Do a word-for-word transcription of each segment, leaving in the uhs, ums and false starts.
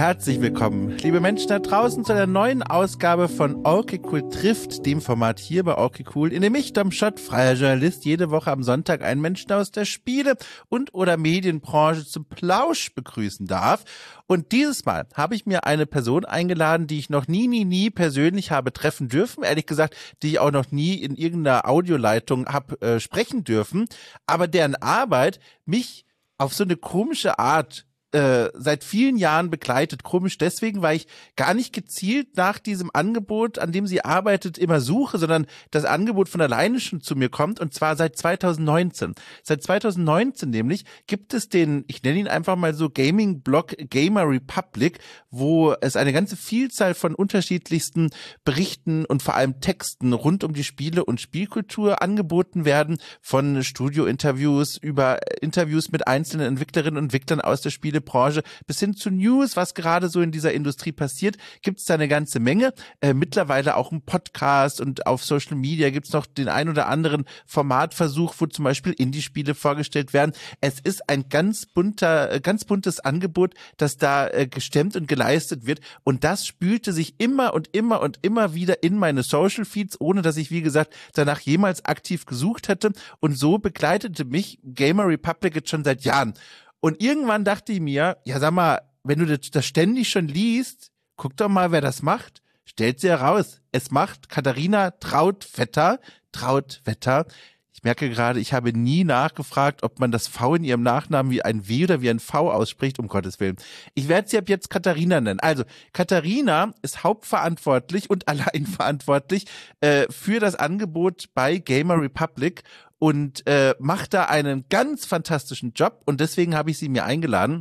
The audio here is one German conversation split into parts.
Herzlich willkommen, liebe Menschen da draußen, zu einer neuen Ausgabe von Okay Cool trifft, dem Format hier bei Okay Cool, in dem ich, Dom Schott, freier Journalist, jede Woche am Sonntag einen Menschen aus der Spiele- und oder Medienbranche zum Plausch begrüßen darf. Und dieses Mal habe ich mir eine Person eingeladen, die ich noch nie, nie, nie persönlich habe treffen dürfen. Ehrlich gesagt, die ich auch noch nie in irgendeiner Audioleitung habe äh, sprechen dürfen. Aber deren Arbeit mich auf so eine komische Art äh, seit vielen Jahren begleitet. Komisch deswegen, weil ich gar nicht gezielt nach diesem Angebot, an dem sie arbeitet, immer suche, sondern das Angebot von alleine schon zu mir kommt, und zwar seit zweitausendneunzehn. Seit zweitausendneunzehn nämlich gibt es den, ich nenne ihn einfach mal so, Gaming-Blog Gamer Republic, wo es eine ganze Vielzahl von unterschiedlichsten Berichten und vor allem Texten rund um die Spiele und Spielkultur angeboten werden, von Studio-Interviews über Interviews mit einzelnen Entwicklerinnen und Entwicklern aus der Spiele Branche bis hin zu News, was gerade so in dieser Industrie passiert, gibt es da eine ganze Menge. Äh, mittlerweile auch ein Podcast, und auf Social Media gibt es noch den ein oder anderen Formatversuch, wo zum Beispiel Indie-Spiele vorgestellt werden. Es ist ein ganz bunter, äh, ganz buntes Angebot, das da äh, gestemmt und geleistet wird, und das spülte sich immer und immer und immer wieder in meine Social Feeds, ohne dass ich, wie gesagt, danach jemals aktiv gesucht hätte, und so begleitete mich Gamer Republic jetzt schon seit Jahren. Und irgendwann dachte ich mir, ja sag mal, wenn du das, das ständig schon liest, guck doch mal, wer das macht. Stellt sie heraus. Es macht Katharina Trautvetter. Trautvetter. Ich merke gerade, ich habe nie nachgefragt, ob man das V in ihrem Nachnamen wie ein W oder wie ein V ausspricht, um Gottes Willen. Ich werde sie ab jetzt Katharina nennen. Also, Katharina ist hauptverantwortlich und allein verantwortlich äh, für das Angebot bei Gamer Republic und äh, macht da einen ganz fantastischen Job, und deswegen habe ich sie mir eingeladen,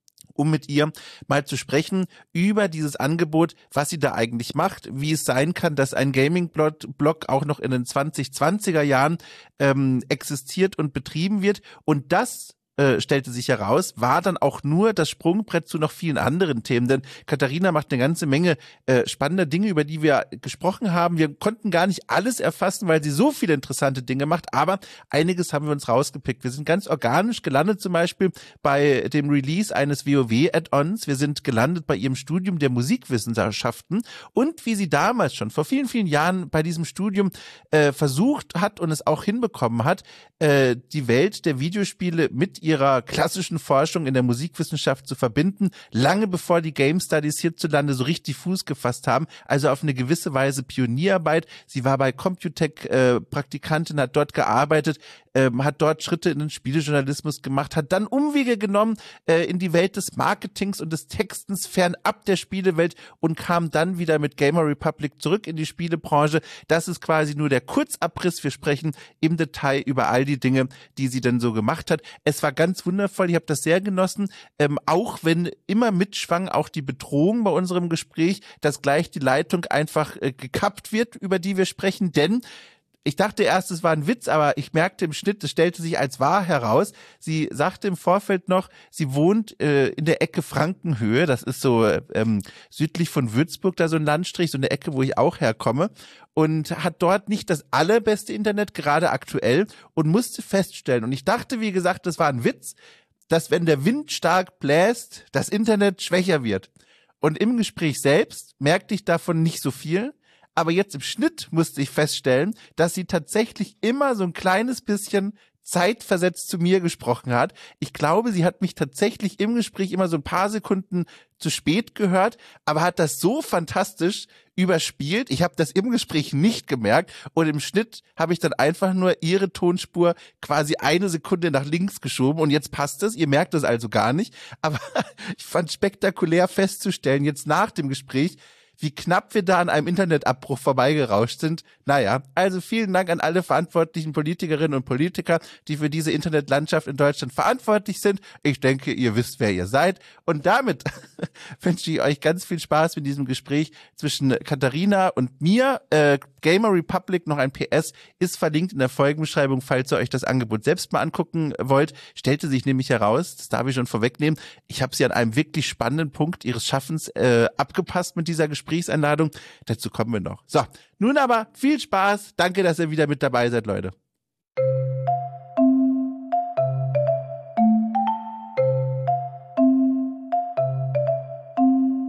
um mit ihr mal zu sprechen über dieses Angebot, was sie da eigentlich macht, wie es sein kann, dass ein Gaming-Blog auch noch in den zwanzig zwanziger Jahren ähm, existiert und betrieben wird. Und das äh, stellte sich heraus, war dann auch nur das Sprungbrett zu noch vielen anderen Themen, denn Katharina macht eine ganze Menge äh, spannender Dinge, über die wir gesprochen haben. Wir konnten gar nicht alles erfassen, weil sie so viele interessante Dinge macht, aber einiges haben wir uns rausgepickt. Wir sind ganz organisch gelandet, zum Beispiel bei dem Release eines WoW-Add-ons. Wir sind gelandet bei ihrem Studium der Musikwissenschaften und wie sie damals schon vor vielen, vielen Jahren bei diesem Studium äh, versucht hat und es auch hinbekommen hat, äh, die Welt der Videospiele mit ihrer klassischen Forschung in der Musikwissenschaft zu verbinden, lange bevor die Game Studies hierzulande so richtig Fuß gefasst haben, also auf eine gewisse Weise Pionierarbeit. Sie war bei Computec äh, Praktikantin, hat dort gearbeitet, ähm, hat dort Schritte in den Spielejournalismus gemacht, hat dann Umwege genommen äh, in die Welt des Marketings und des Textens fernab der Spielewelt und kam dann wieder mit Gamer Republic zurück in die Spielebranche. Das ist quasi nur der Kurzabriss. Wir sprechen im Detail über all die Dinge, die sie dann so gemacht hat. Es war ganz wundervoll, ich habe das sehr genossen, ähm, auch wenn immer mitschwang auch die Bedrohung bei unserem Gespräch, dass gleich die Leitung einfach äh, gekappt wird, über die wir sprechen, denn ich dachte erst, es war ein Witz, aber ich merkte im Schnitt, es stellte sich als wahr heraus. Sie sagte im Vorfeld noch, sie wohnt äh, in der Ecke Frankenhöhe, das ist so ähm, südlich von Würzburg, da so ein Landstrich, so eine Ecke, wo ich auch herkomme, und hat dort nicht das allerbeste Internet, gerade aktuell, und musste feststellen, und ich dachte, wie gesagt, das war ein Witz, dass wenn der Wind stark bläst, das Internet schwächer wird. Und im Gespräch selbst merkte ich davon nicht so viel. Aber jetzt im Schnitt musste ich feststellen, dass sie tatsächlich immer so ein kleines bisschen zeitversetzt zu mir gesprochen hat. Ich glaube, sie hat mich tatsächlich im Gespräch immer so ein paar Sekunden zu spät gehört, aber hat das so fantastisch überspielt. Ich habe das im Gespräch nicht gemerkt, und im Schnitt habe ich dann einfach nur ihre Tonspur quasi eine Sekunde nach links geschoben, und jetzt passt es. Ihr merkt es also gar nicht. Aber ich fand spektakulär festzustellen, jetzt nach dem Gespräch, wie knapp wir da an einem Internetabbruch vorbeigerauscht sind. Naja, also vielen Dank an alle verantwortlichen Politikerinnen und Politiker, die für diese Internetlandschaft in Deutschland verantwortlich sind. Ich denke, ihr wisst, wer ihr seid. Und damit wünsche ich euch ganz viel Spaß mit diesem Gespräch zwischen Katharina und mir. Äh, Gamer Republic, noch ein P S, ist verlinkt in der Folgenbeschreibung, falls ihr euch das Angebot selbst mal angucken wollt. Stellte sich nämlich heraus, das darf ich schon vorwegnehmen, ich habe sie an einem wirklich spannenden Punkt ihres Schaffens äh, abgepasst mit dieser Gesprächseinladung. Dazu kommen wir noch. So, nun aber viel Spaß. Danke, dass ihr wieder mit dabei seid, Leute.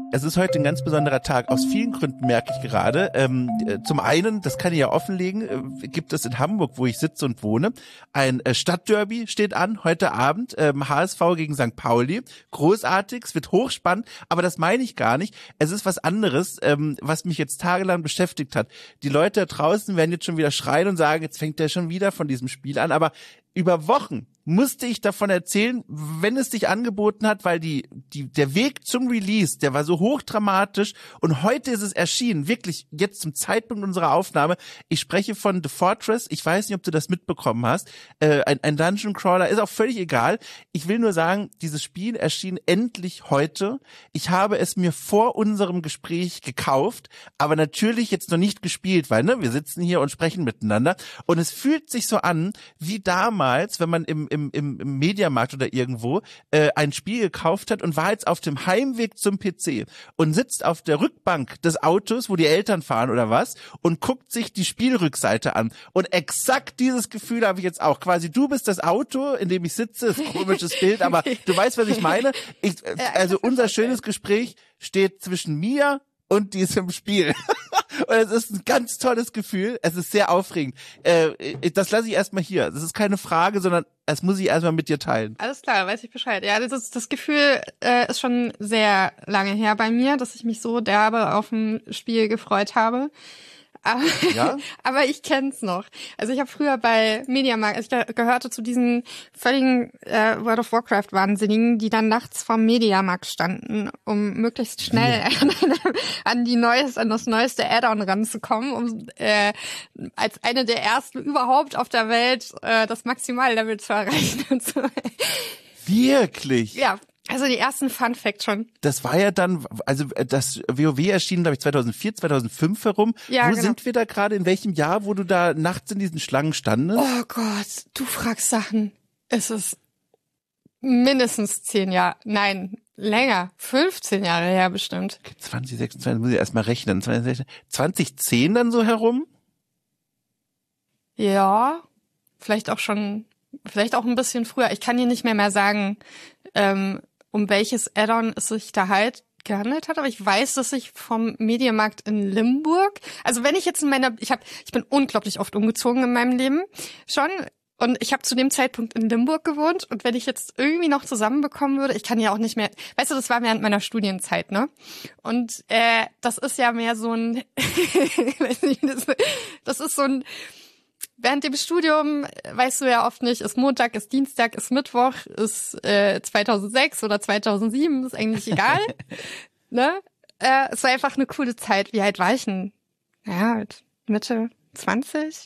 Es ist heute ein ganz besonderer Tag. Aus vielen Gründen merke ich gerade. Ähm, zum einen, das kann ich ja offenlegen, äh, gibt es in Hamburg, wo ich sitze und wohne, ein äh, Stadtderby steht an heute Abend. Ähm, H S V gegen Sankt Pauli. Großartig, es wird hochspannend, aber das meine ich gar nicht. Es ist was anderes, ähm, was mich jetzt tagelang beschäftigt hat. Die Leute da draußen werden jetzt schon wieder schreien und sagen, jetzt fängt der schon wieder von diesem Spiel an, aber über Wochen musste ich davon erzählen, wenn es sich angeboten hat, weil die, die, der Weg zum Release, der war so hochdramatisch und heute ist es erschienen, wirklich jetzt zum Zeitpunkt unserer Aufnahme. Ich spreche von The Fortress, ich weiß nicht, ob du das mitbekommen hast, äh, ein, ein Dungeon Crawler, ist auch völlig egal. Ich will nur sagen, dieses Spiel erschien endlich heute. Ich habe es mir vor unserem Gespräch gekauft, aber natürlich jetzt noch nicht gespielt, weil ne, wir sitzen hier und sprechen miteinander und es fühlt sich so an, wie damals, wenn man im im, im, im Mediamarkt oder irgendwo äh, ein Spiel gekauft hat und war jetzt auf dem Heimweg zum P C und sitzt auf der Rückbank des Autos, wo die Eltern fahren oder was, und guckt sich die Spielrückseite an. Und exakt dieses Gefühl habe ich jetzt auch. Quasi du bist das Auto, in dem ich sitze, ist ein komisches Bild, aber du weißt, was ich meine. Ich, also unser schönes Gespräch steht zwischen mir und diesem Spiel. Und es ist ein ganz tolles Gefühl. Es ist sehr aufregend. Äh, das lasse ich erstmal hier. Das ist keine Frage, sondern das muss ich erstmal mit dir teilen. Alles klar, weiß ich Bescheid. Ja, das, das Gefühl äh, ist schon sehr lange her bei mir, dass ich mich so derbe auf ein Spiel gefreut habe. Aber, ja? aber ich kenn's noch. Also ich habe früher bei Mediamarkt, also ich gehörte zu diesen völligen äh, World of Warcraft Wahnsinnigen, die dann nachts vorm Mediamarkt standen, um möglichst schnell ja. an, an die neueste, an das neueste Add-on ranzukommen, um äh, als eine der ersten überhaupt auf der Welt äh, das Maximallevel zu erreichen und so. Wirklich? Ja. Also die ersten Fun Facts schon. Das war ja dann, also das WoW erschien, glaube ich, zweitausendvier, zweitausendfünf herum. Ja, wo genau. sind wir da gerade? In welchem Jahr, wo du da nachts in diesen Schlangen standest? Oh Gott, du fragst Sachen. Es ist mindestens zehn Jahre, nein, länger, fünfzehn Jahre her bestimmt. Okay, zwanzig sechsundzwanzig, muss ich erstmal rechnen. zwanzig zehn dann so herum? Ja, vielleicht auch schon, vielleicht auch ein bisschen früher. Ich kann dir nicht mehr mehr sagen, ähm, um welches Add-on es sich da halt gehandelt hat, aber ich weiß, dass ich vom Mediamarkt in Limburg, also wenn ich jetzt in meiner, ich habe, ich bin unglaublich oft umgezogen in meinem Leben schon und ich habe zu dem Zeitpunkt in Limburg gewohnt und wenn ich jetzt irgendwie noch zusammenbekommen würde, ich kann ja auch nicht mehr, weißt du, das war während meiner Studienzeit, ne? Und äh, das ist ja mehr so ein, weiß nicht, das, das ist so ein während dem Studium weißt du ja oft nicht, ist Montag, ist Dienstag, ist Mittwoch, ist äh, zweitausendsechs oder zweitausendsieben, ist eigentlich egal. ne? Äh, es war einfach eine coole Zeit. Wie alt war ich denn? Ja, halt Mitte zwanzig?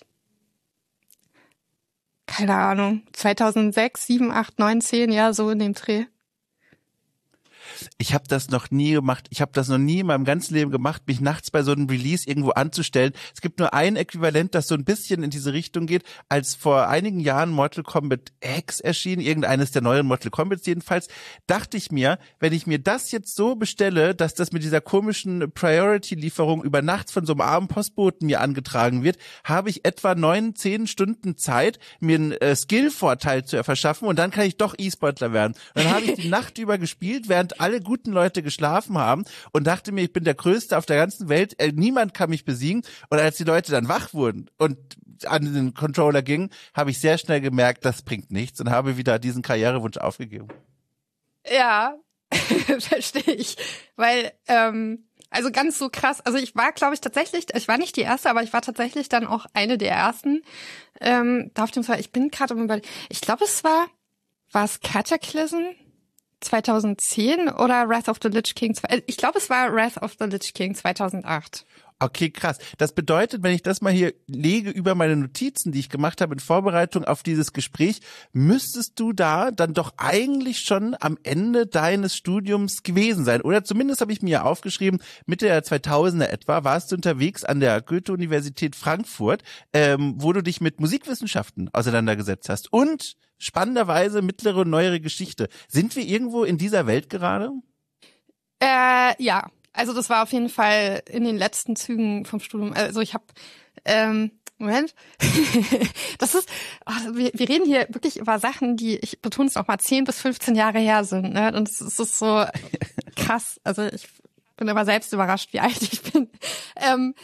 Keine Ahnung. zweitausendsechs, sieben, acht, neun, zehn, ja, so in dem Dreh. Ich habe das noch nie gemacht. Ich habe das noch nie in meinem ganzen Leben gemacht, mich nachts bei so einem Release irgendwo anzustellen. Es gibt nur ein Äquivalent, das so ein bisschen in diese Richtung geht. Als vor einigen Jahren Mortal Kombat X erschien, irgendeines der neueren Mortal Kombats jedenfalls, dachte ich mir, wenn ich mir das jetzt so bestelle, dass das mit dieser komischen Priority-Lieferung über nachts von so einem armen Postboten mir angetragen wird, habe ich etwa neun, zehn Stunden Zeit, mir einen äh, Skill-Vorteil zu verschaffen und dann kann ich doch E-Sportler werden. Und dann habe ich die Nacht über gespielt, während alle guten Leute geschlafen haben und dachte mir, ich bin der Größte auf der ganzen Welt, äh, niemand kann mich besiegen. Und als die Leute dann wach wurden und an den Controller gingen, habe ich sehr schnell gemerkt, das bringt nichts und habe wieder diesen Karrierewunsch aufgegeben. Ja, verstehe ich. Weil, ähm, also ganz so krass, also ich war, glaube ich, tatsächlich, ich war nicht die Erste, aber ich war tatsächlich dann auch eine der Ersten. Ähm, da auf dem Fall, ich bin gerade um überlegen, ich glaube, es war, war es Cataclysm? zweitausendzehn oder Wrath of the Lich King? Ich glaube, es war Wrath of the Lich King zweitausendacht. Okay, krass. Das bedeutet, wenn ich das mal hier lege über meine Notizen, die ich gemacht habe in Vorbereitung auf dieses Gespräch, müsstest du da dann doch eigentlich schon am Ende deines Studiums gewesen sein. Oder zumindest habe ich mir aufgeschrieben, Mitte der zweitausender etwa warst du unterwegs an der Goethe-Universität Frankfurt, ähm, wo du dich mit Musikwissenschaften auseinandergesetzt hast. Und spannenderweise mittlere und neuere Geschichte. Sind wir irgendwo in dieser Welt gerade? Äh, ja. Also das war auf jeden Fall in den letzten Zügen vom Studium. Also ich habe, ähm, Moment, das ist, oh, wir, wir reden hier wirklich über Sachen, die, ich betone es noch mal, zehn bis fünfzehn Jahre her sind. Ne? Und es ist so krass. Also ich bin aber selbst überrascht, wie alt ich bin. Ähm,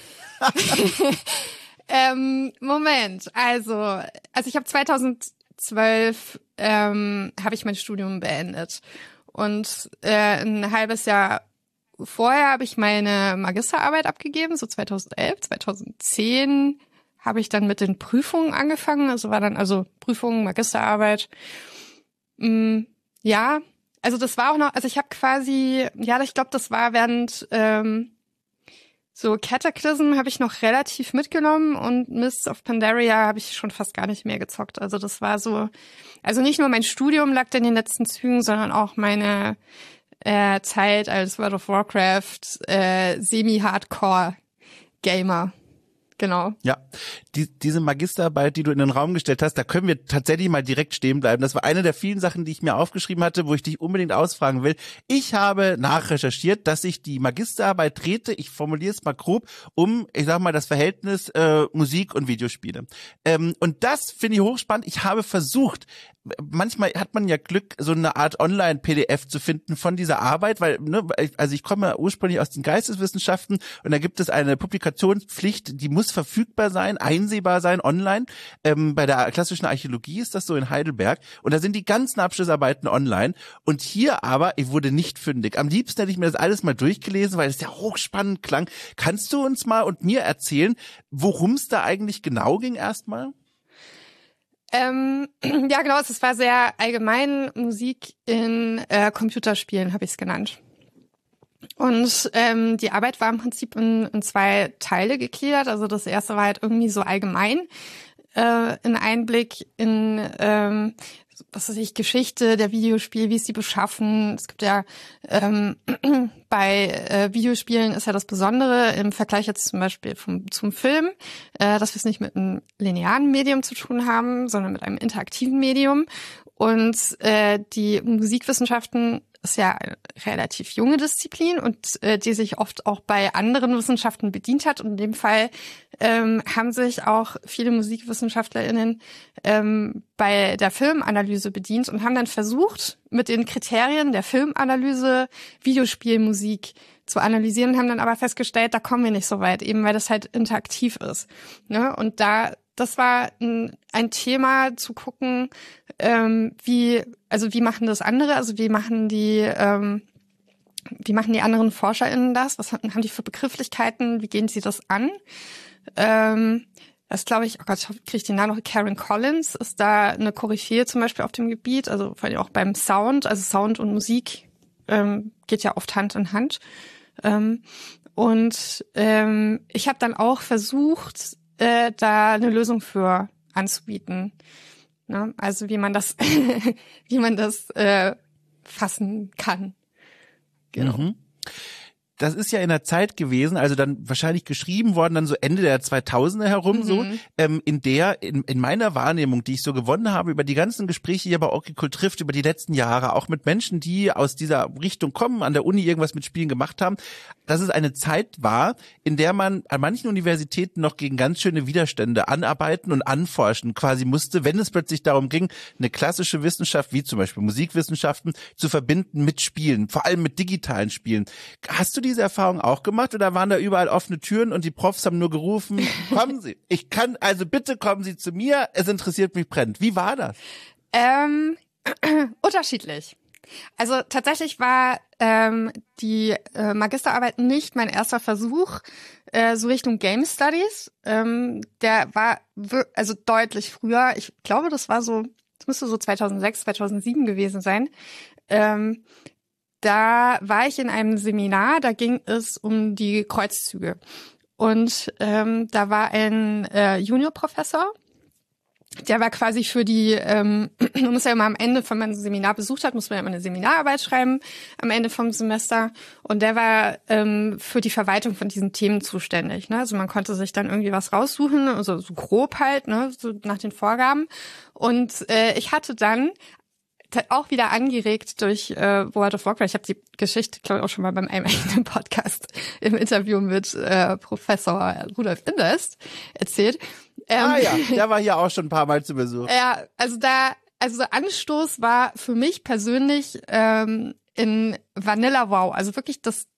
ähm, Moment, also, also ich habe zweitausendzwölf ähm, habe ich mein Studium beendet und äh, ein halbes Jahr vorher habe ich meine Magisterarbeit abgegeben, so zweitausendelf, zweitausendzehn habe ich dann mit den Prüfungen angefangen, also war dann also Prüfungen, Magisterarbeit. Mm, ja, also das war auch noch, also ich habe quasi, ja, ich glaube, das war während ähm, so Cataclysm habe ich noch relativ mitgenommen und Mists of Pandaria habe ich schon fast gar nicht mehr gezockt. Also das war so, also nicht nur mein Studium lag in den letzten Zügen, sondern auch meine äh, Zeit als World of Warcraft äh, Semi-Hardcore-Gamer. Genau. Ja, die, diese Magisterarbeit, die du in den Raum gestellt hast, da können wir tatsächlich mal direkt stehen bleiben. Das war eine der vielen Sachen, die ich mir aufgeschrieben hatte, wo ich dich unbedingt ausfragen will. Ich habe nachrecherchiert, dass sich die Magisterarbeit drehte, ich formuliere es mal grob, um, ich sag mal, das Verhältnis äh, Musik und Videospiele. Ähm, und das finde ich hochspannend. Ich habe versucht, manchmal hat man ja Glück, so eine Art Online-P D F zu finden von dieser Arbeit, weil, ne, also ich komme ursprünglich aus den Geisteswissenschaften und da gibt es eine Publikationspflicht, die muss verfügbar sein, einsehbar sein online. Ähm, bei der klassischen Archäologie ist das so in Heidelberg und da sind die ganzen Abschlussarbeiten online und hier aber, ich wurde nicht fündig. Am liebsten hätte ich mir das alles mal durchgelesen, weil es ja hochspannend klang. Kannst du uns mal und mir erzählen, worum es da eigentlich genau ging erstmal? Ähm, ja, genau, es war sehr allgemein Musik in äh, Computerspielen, habe ich es genannt. Und ähm, die Arbeit war im Prinzip in, in zwei Teile gegliedert. Also das erste war halt irgendwie so allgemein äh, ein Einblick in ähm, was weiß ich, Geschichte der Videospiele, wie ist die beschaffen. Es gibt ja ähm, bei äh, Videospielen ist ja das Besondere im Vergleich jetzt zum Beispiel vom, zum Film, äh, dass wir es nicht mit einem linearen Medium zu tun haben, sondern mit einem interaktiven Medium. Und äh, die Musikwissenschaften ist ja eine relativ junge Disziplin und äh, die sich oft auch bei anderen Wissenschaften bedient hat. Und in dem Fall ähm, haben sich auch viele MusikwissenschaftlerInnen ähm, bei der Filmanalyse bedient und haben dann versucht, mit den Kriterien der Filmanalyse Videospielmusik zu analysieren, haben dann aber festgestellt, da kommen wir nicht so weit, eben weil das halt interaktiv ist. Ne? Und da das war ein, ein Thema zu gucken, ähm, wie, also wie machen das andere, also wie machen die, ähm, wie machen die anderen ForscherInnen das? Was haben die für Begrifflichkeiten? Wie gehen sie das an? Ähm, das glaube ich, oh Gott, ich kriege ich den Namen noch, Karen Collins ist da eine Koryphäe zum Beispiel auf dem Gebiet, also vor allem auch beim Sound, also Sound und Musik ähm, geht ja oft Hand in Hand. Ähm, und ähm, ich habe dann auch versucht, äh, da eine Lösung für anzubieten. Ne? Also wie man das, wie man das äh, fassen kann. Genau. Mhm. Das ist ja in der Zeit gewesen, also dann wahrscheinlich geschrieben worden, dann so Ende der zweitausender herum, mhm. so, ähm, in der, in, in meiner Wahrnehmung, die ich so gewonnen habe, über die ganzen Gespräche hier bei Okay Cool trifft, über die letzten Jahre, auch mit Menschen, die aus dieser Richtung kommen, an der Uni irgendwas mit Spielen gemacht haben, dass es eine Zeit war, in der man an manchen Universitäten noch gegen ganz schöne Widerstände anarbeiten und anforschen quasi musste, wenn es plötzlich darum ging, eine klassische Wissenschaft, wie zum Beispiel Musikwissenschaften, zu verbinden mit Spielen, vor allem mit digitalen Spielen. Hast du diese Erfahrung auch gemacht oder waren da überall offene Türen und die Profs haben nur gerufen, kommen Sie, ich kann, also bitte kommen Sie zu mir, es interessiert mich brennend. Wie war das? Ähm, unterschiedlich. Also tatsächlich war ähm, die äh, Magisterarbeit nicht mein erster Versuch, äh, so Richtung Game Studies. Ähm, der war w- also deutlich früher. Ich glaube, das war so, das müsste so zweitausendsechs, zweitausendsieben gewesen sein. Ähm, Da war ich in einem Seminar, da ging es um die Kreuzzüge. Und ähm, da war ein äh, Juniorprofessor, der war quasi für die, ähm, man muss ja immer am Ende, wenn man ein Seminar besucht hat, muss man ja immer eine Seminararbeit schreiben am Ende vom Semester. Und der war ähm, für die Verwaltung von diesen Themen zuständig. Ne? Also man konnte sich dann irgendwie was raussuchen, also so grob halt, ne, so nach den Vorgaben. Und äh, ich hatte dann auch wieder angeregt durch äh, World of Warcraft. Ich habe die Geschichte, glaube ich, auch schon mal beim einem eigenen Podcast im Interview mit äh, Professor Rudolf Inderst erzählt. Ähm, ah ja, der war hier auch schon ein paar Mal zu Besuch. Ja, also da, also Anstoß war für mich persönlich ähm, in Vanilla WoW, also wirklich das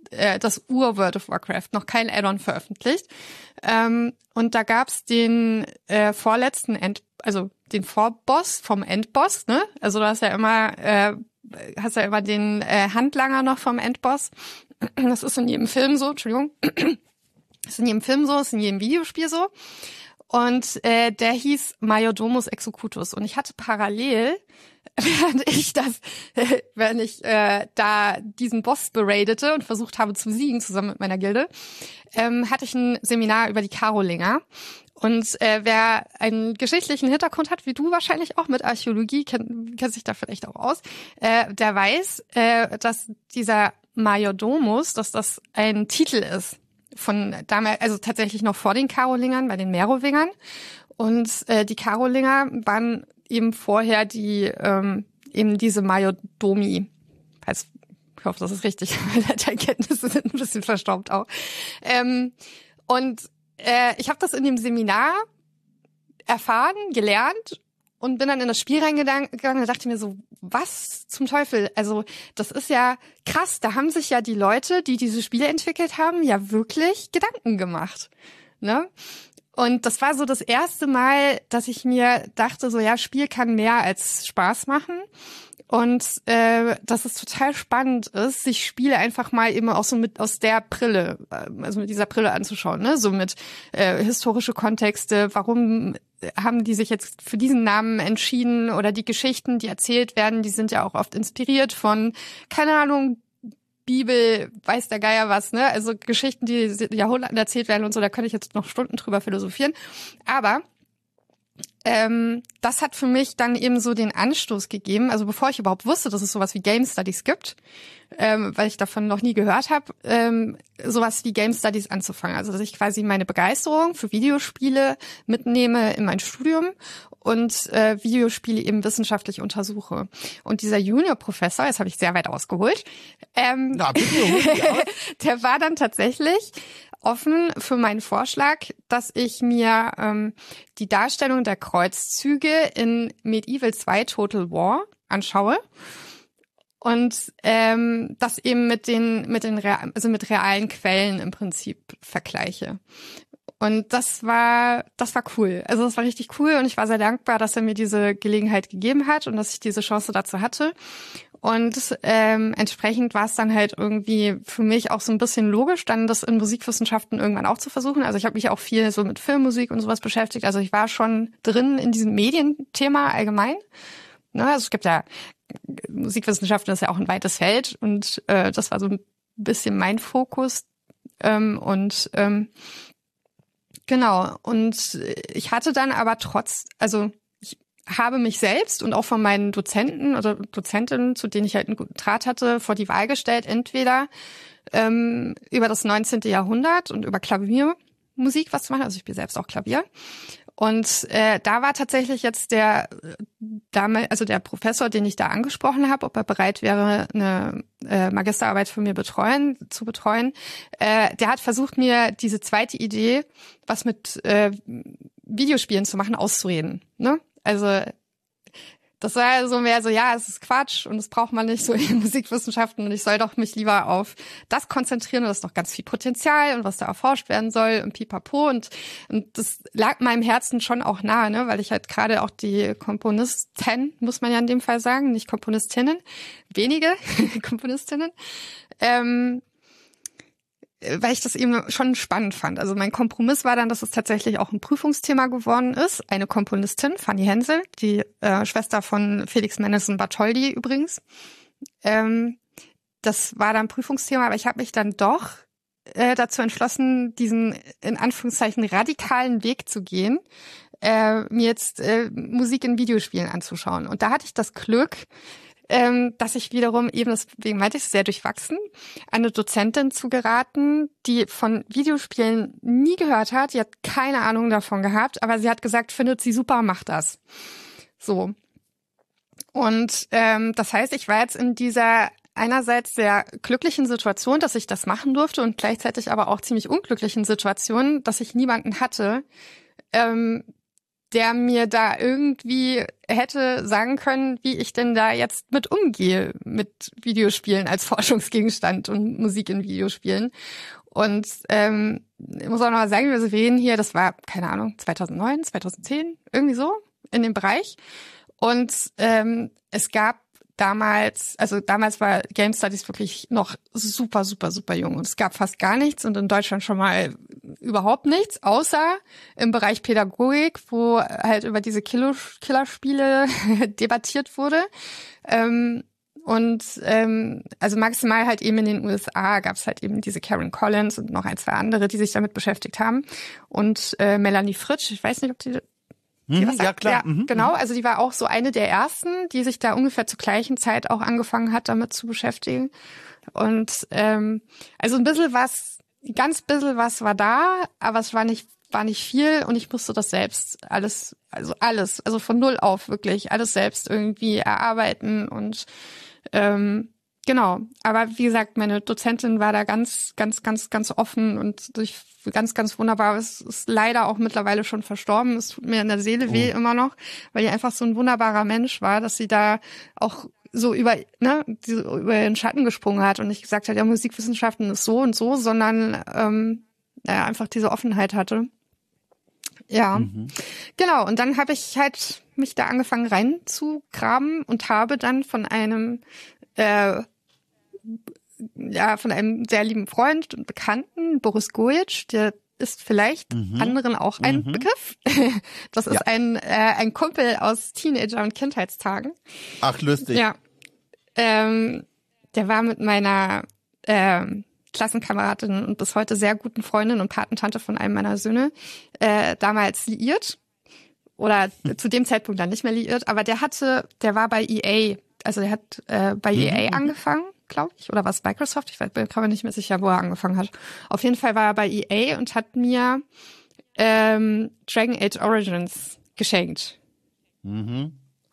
äh, das Ur-World of Warcraft, noch kein Add-on veröffentlicht. Ähm, und da gab's den äh, vorletzten End, also den Vorboss vom Endboss, ne? Also du hast ja immer, äh, hast ja immer den äh, Handlanger noch vom Endboss. Das ist in jedem Film so, Entschuldigung. Das ist in jedem Film so, ist in jedem Videospiel so. Und äh, der hieß Majordomus Executus. Und ich hatte parallel, während ich das, äh, wenn ich äh, da diesen Boss beradete und versucht habe zu siegen, zusammen mit meiner Gilde, ähm, hatte ich ein Seminar über die Karolinger. Und äh, wer einen geschichtlichen Hintergrund hat, wie du wahrscheinlich auch mit Archäologie, kennt, kennt sich da vielleicht auch aus, äh, der weiß, äh, dass dieser Majordomus, dass das ein Titel ist von damals, also tatsächlich noch vor den Karolingern, bei den Merowingern. Und äh, die Karolinger waren eben vorher die, ähm, eben diese Majordomi. Also, ich hoffe, das ist richtig, weil die Erkenntnisse sind ein bisschen verstaubt auch. Ähm, und äh, ich habe das in dem Seminar erfahren, gelernt und bin dann in das Spiel reingegangen und dachte mir so, was zum Teufel? Also das ist ja krass, da haben sich ja die Leute, die diese Spiele entwickelt haben, ja wirklich Gedanken gemacht, ne? Und das war so das erste Mal, dass ich mir dachte, so ja, Spiel kann mehr als Spaß machen. Und äh, dass es total spannend ist, sich Spiele einfach mal eben auch so mit aus der Brille, also mit dieser Brille anzuschauen, ne? So mit äh, historische Kontexte, warum haben die sich jetzt für diesen Namen entschieden oder die Geschichten, die erzählt werden, die sind ja auch oft inspiriert von, keine Ahnung, Bibel, weiß der Geier was, ne? Also Geschichten, die Jahrhunderten erzählt werden und so, da könnte ich jetzt noch Stunden drüber philosophieren. Aber ähm, das hat für mich dann eben so den Anstoß gegeben, also bevor ich überhaupt wusste, dass es sowas wie Game Studies gibt, ähm, weil ich davon noch nie gehört habe, ähm, sowas wie Game Studies anzufangen. Also dass ich quasi meine Begeisterung für Videospiele mitnehme in mein Studium und äh, Videospiele eben wissenschaftlich untersuche. Und dieser Junior-Professor, jetzt habe ich sehr weit ausgeholt, ähm, Na, bitte, hol die aus. der war dann tatsächlich offen für meinen Vorschlag, dass ich mir ähm, die Darstellung der Kreuzzüge in Medieval zwei Total War anschaue und ähm, das eben mit den mit den Real, also mit realen Quellen im Prinzip vergleiche. Und das war das war cool. Also das war richtig cool und ich war sehr dankbar, dass er mir diese Gelegenheit gegeben hat und dass ich diese Chance dazu hatte. Und ähm, entsprechend war es dann halt irgendwie für mich auch so ein bisschen logisch, dann das in Musikwissenschaften irgendwann auch zu versuchen. Also ich habe mich auch viel so mit Filmmusik und sowas beschäftigt. Also ich war schon drin in diesem Medienthema allgemein. Ne, also es gibt ja, Musikwissenschaften ist ja auch ein weites Feld und äh, das war so ein bisschen mein Fokus. Ähm, und ähm, genau, und ich hatte dann aber trotz, also habe mich selbst und auch von meinen Dozenten oder Dozentinnen, zu denen ich halt einen guten Draht hatte, vor die Wahl gestellt, entweder ähm, über das neunzehnte Jahrhundert und über Klaviermusik was zu machen. Also ich spiele selbst auch Klavier. Und äh, da war tatsächlich jetzt der damals, also der Professor, den ich da angesprochen habe, ob er bereit wäre, eine äh, Magisterarbeit für mir betreuen zu betreuen. Äh, der hat versucht, mir diese zweite Idee, was mit äh, Videospielen zu machen, auszureden. Ne? Also das war so mehr so, ja, es ist Quatsch und das braucht man nicht so in Musikwissenschaften und ich soll doch mich lieber auf das konzentrieren und das ist doch ganz viel Potenzial und was da erforscht werden soll und pipapo und, und das lag meinem Herzen schon auch nahe, ne, weil ich halt gerade auch die Komponisten, muss man ja in dem Fall sagen, nicht Komponistinnen, wenige Komponistinnen, ähm, weil ich das eben schon spannend fand. Also mein Kompromiss war dann, dass es tatsächlich auch ein Prüfungsthema geworden ist. Eine Komponistin, Fanny Hensel, die äh, Schwester von Felix Mendelssohn Bartholdy übrigens. Ähm, das war dann Prüfungsthema, aber ich habe mich dann doch äh, dazu entschlossen, diesen in Anführungszeichen radikalen Weg zu gehen, äh, mir jetzt äh, Musik in Videospielen anzuschauen. Und da hatte ich das Glück, Ähm, dass ich wiederum eben, deswegen meinte ich es, sehr durchwachsen, eine Dozentin zu geraten, die von Videospielen nie gehört hat, die hat keine Ahnung davon gehabt, aber sie hat gesagt, findet sie super, macht das. So. Und ähm, das heißt, ich war jetzt in dieser einerseits sehr glücklichen Situation, dass ich das machen durfte und gleichzeitig aber auch ziemlich unglücklichen Situation, dass ich niemanden hatte, ähm, der mir da irgendwie hätte sagen können, wie ich denn da jetzt mit umgehe mit Videospielen als Forschungsgegenstand und Musik in Videospielen. Und ähm, ich muss auch noch mal sagen, wir reden hier, das war, keine Ahnung, zweitausendneun, zweitausendzehn, irgendwie so in dem Bereich. Und ähm, es gab damals, also damals war Game Studies wirklich noch super, super, super jung und es gab fast gar nichts und in Deutschland schon mal überhaupt nichts, außer im Bereich Pädagogik, wo halt über diese Killer- Killerspiele debattiert wurde. Ähm, und ähm, also maximal halt eben in den U S A gab es halt eben diese Karen Collins und noch ein, zwei andere, die sich damit beschäftigt haben. Und äh, Melanie Fritsch, ich weiß nicht, ob die Die Mhm, ja, klar. Ja, Mhm. genau. Also die war auch so eine der ersten, die sich da ungefähr zur gleichen Zeit auch angefangen hat, damit zu beschäftigen. Und ähm, also ein bisschen was, ganz bisschen was war da, aber es war nicht war nicht viel und ich musste das selbst alles, also alles, also von null auf wirklich alles selbst irgendwie erarbeiten und ähm, genau. Aber wie gesagt, meine Dozentin war da ganz, ganz, ganz, ganz offen und durch ganz, ganz wunderbar. Es ist leider auch mittlerweile schon verstorben. Es tut mir in der Seele weh Oh. immer noch, weil die einfach so ein wunderbarer Mensch war, dass sie da auch so über, ne, die, über den Schatten gesprungen hat und nicht gesagt hat, ja, Musikwissenschaften ist so und so, sondern ähm, naja, einfach diese Offenheit hatte. Ja, Mhm. genau. Und dann habe ich halt mich da angefangen reinzugraben und habe dann von einem äh, ja, von einem sehr lieben Freund und Bekannten, Boris Gojic, der ist vielleicht Mhm. anderen auch ein Mhm. Begriff. Das ist Ja. ein äh, ein Kumpel aus Teenager- und Kindheitstagen. Ach, lustig. Ja, ähm, der war mit meiner ähm, Klassenkameradin und bis heute sehr guten Freundin und Patentante von einem meiner Söhne äh, damals liiert. Oder zu dem Zeitpunkt dann nicht mehr liiert. Aber der hatte, der war bei E A. Also der hat äh, bei Mhm, E A mhm. angefangen, glaube ich. Oder was Microsoft? Ich weiß, bin mir nicht mehr sicher, wo er angefangen hat. Auf jeden Fall war er bei E A und hat mir ähm, Dragon Age Origins geschenkt. Mhm.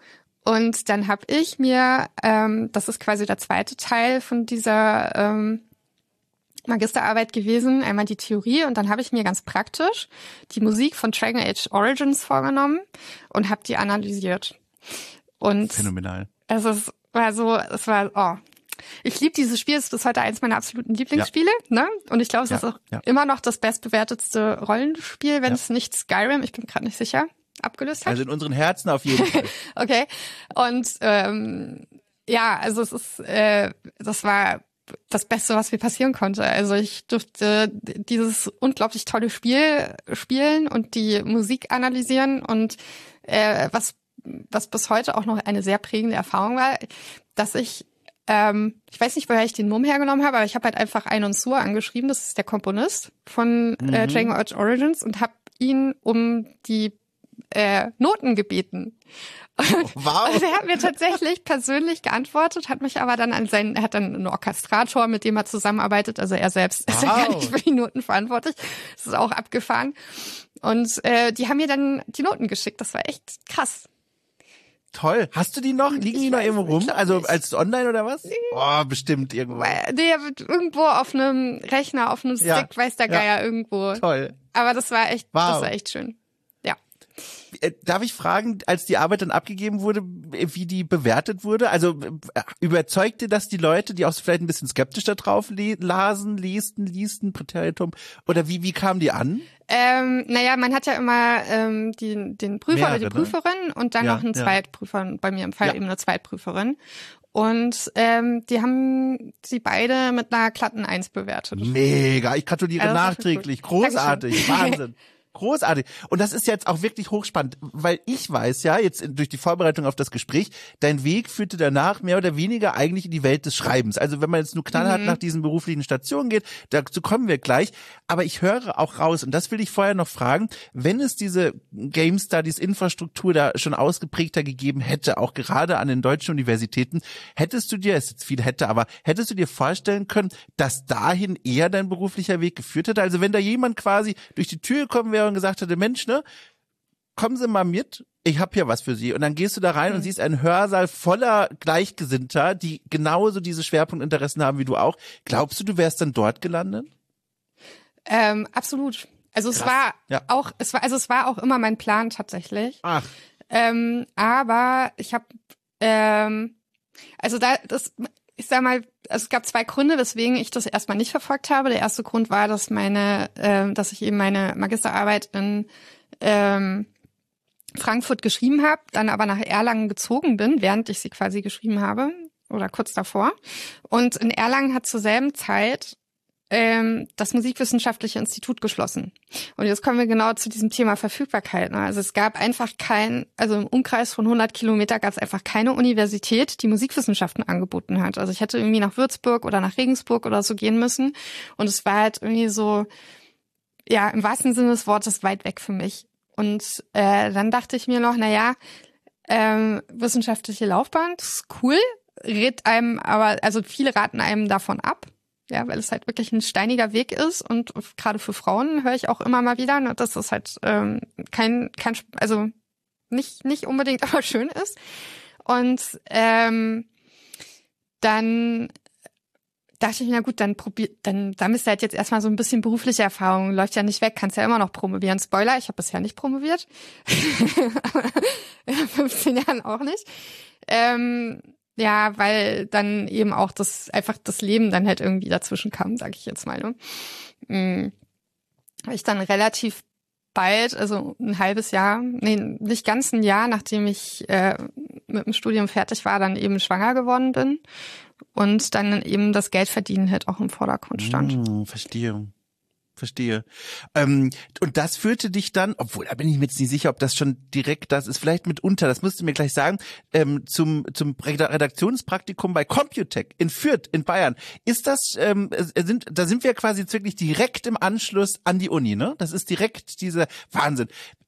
Und dann habe ich mir, ähm, das ist quasi der zweite Teil von dieser ähm, Magisterarbeit gewesen, einmal die Theorie und dann habe ich mir ganz praktisch die Musik von Dragon Age Origins vorgenommen und habe die analysiert. Und Phänomenal. es ist, war so, es war, oh, ich liebe dieses Spiel, es ist bis heute eins meiner absoluten Lieblingsspiele, ne? Und ich glaube, es Ja, ist auch ja. immer noch das bestbewertetste Rollenspiel, wenn Ja. es nicht Skyrim, ich bin gerade nicht sicher, abgelöst hat. Also in unseren Herzen auf jeden Fall. Okay. Und ähm, ja, also es ist, äh, das war das Beste, was mir passieren konnte. Also ich durfte dieses unglaublich tolle Spiel spielen und die Musik analysieren und äh, was was bis heute auch noch eine sehr prägende Erfahrung war, dass ich ähm, ich weiß nicht, woher ich den Mumm hergenommen habe, aber ich habe halt einfach Einon Sur angeschrieben, das ist der Komponist von äh, Mhm. Dragon Age Origins und habe ihn um die äh, Noten gebeten. Wow. Also er hat mir tatsächlich persönlich geantwortet, hat mich aber dann an seinen, er hat dann einen Orchestrator, mit dem er zusammenarbeitet, also er selbst ist ja gar Wow. nicht für die Noten verantwortlich. Das ist auch abgefahren. Und äh, die haben mir dann die Noten geschickt. Das war echt krass. Toll. Hast du die noch? Liegen Ich die noch weiß irgendwo nicht, rum? glaub Also nicht. als online oder was? Oh, bestimmt irgendwo. Weil der wird irgendwo auf einem Rechner, auf einem Stick, Ja, weiß der ja. Geier irgendwo. Toll. Aber das war echt, Wow. das war echt schön. Ja. Äh, Darf ich fragen, als die Arbeit dann abgegeben wurde, wie die bewertet wurde? Also äh, überzeugte das die Leute, die auch vielleicht ein bisschen skeptisch da drauf le- lasen, lesen, ließen, Präteritum? Oder wie, wie kamen die an? Ähm, naja, man hat ja immer ähm, die, den Prüfer Mehrere, oder die ne? Prüferin und dann Ja, noch einen ja. Zweitprüfer, bei mir im Fall Ja. eben eine Zweitprüferin. Und ähm, die haben sie beide mit einer glatten Eins bewertet. Mega, ich gratuliere Also, das ist nachträglich. gut. Großartig, Dankeschön. Wahnsinn. Großartig. Und das ist jetzt auch wirklich hochspannend, weil ich weiß ja, jetzt durch die Vorbereitung auf das Gespräch, dein Weg führte danach mehr oder weniger eigentlich in die Welt des Schreibens. Also wenn man jetzt nur knallhart Mhm. nach diesen beruflichen Stationen geht, dazu kommen wir gleich. Aber ich höre auch raus, und das will ich vorher noch fragen, wenn es diese Game Studies Infrastruktur da schon ausgeprägter gegeben hätte, auch gerade an den deutschen Universitäten, hättest du dir, es ist jetzt viel hätte, aber hättest du dir vorstellen können, dass dahin eher dein beruflicher Weg geführt hätte? Also wenn da jemand quasi durch die Tür gekommen wäre und gesagt hätte, Mensch, ne, kommen Sie mal mit, ich habe hier was für Sie. Und dann gehst du da rein Mhm. und siehst einen Hörsaal voller Gleichgesinnter, die genauso diese Schwerpunktinteressen haben wie du auch. Glaubst du, du wärst dann dort gelandet? Ähm, absolut. Also es Krass. war Ja. auch, es war, also es war auch immer mein Plan tatsächlich. Ach. Ähm, aber ich habe, ähm, also da, das, ich sag mal, also es gab zwei Gründe, weswegen ich das erstmal nicht verfolgt habe. Der erste Grund war, dass meine, ähm, dass ich eben meine Magisterarbeit in ähm, Frankfurt geschrieben habe, dann aber nach Erlangen gezogen bin, während ich sie quasi geschrieben habe oder kurz davor. Und in Erlangen hat zur selben Zeit ähm, das Musikwissenschaftliche Institut geschlossen. Und jetzt kommen wir genau zu diesem Thema Verfügbarkeit. Ne? Also es gab einfach kein, also im Umkreis von hundert Kilometer gab es einfach keine Universität, die Musikwissenschaften angeboten hat. Also ich hätte irgendwie nach Würzburg oder nach Regensburg oder so gehen müssen. Und es war halt irgendwie so, ja, im wahrsten Sinne des Wortes weit weg für mich. Und äh, dann dachte ich mir noch, na ja, ähm, wissenschaftliche Laufbahn, das ist cool, rät einem aber, also viele raten einem davon ab, ja, weil es halt wirklich ein steiniger Weg ist und gerade für Frauen höre ich auch immer mal wieder, ne, dass das halt ähm, kein, kein, also nicht nicht unbedingt aber schön ist. Und ähm, dann dachte ich mir, na gut, dann probier, dann sammelst du halt jetzt erstmal so ein bisschen berufliche Erfahrung, läuft ja nicht weg, kannst ja immer noch promovieren. Spoiler, ich habe bisher nicht promoviert. In fünfzehn Jahren auch nicht. Ähm, ja, weil dann eben auch das, einfach das Leben dann halt irgendwie dazwischen kam, sage ich jetzt mal. Ne? Mhm. Habe ich dann relativ bald, also ein halbes Jahr, nee, nicht ganz ein Jahr, nachdem ich äh, mit dem Studium fertig war, dann eben schwanger geworden bin. Und dann eben das Geldverdienen halt auch im Vordergrund stand. Hm, verstehe. Verstehe. Ähm, und das führte dich dann, obwohl, da bin ich mir jetzt nicht sicher, ob das schon direkt das ist, vielleicht mitunter, das musst du mir gleich sagen, ähm, zum zum Redaktionspraktikum bei Computec in Fürth in Bayern. Ist das, ähm, sind, da sind wir quasi jetzt wirklich direkt im Anschluss an die Uni, ne? Das ist direkt diese Wahnsinn.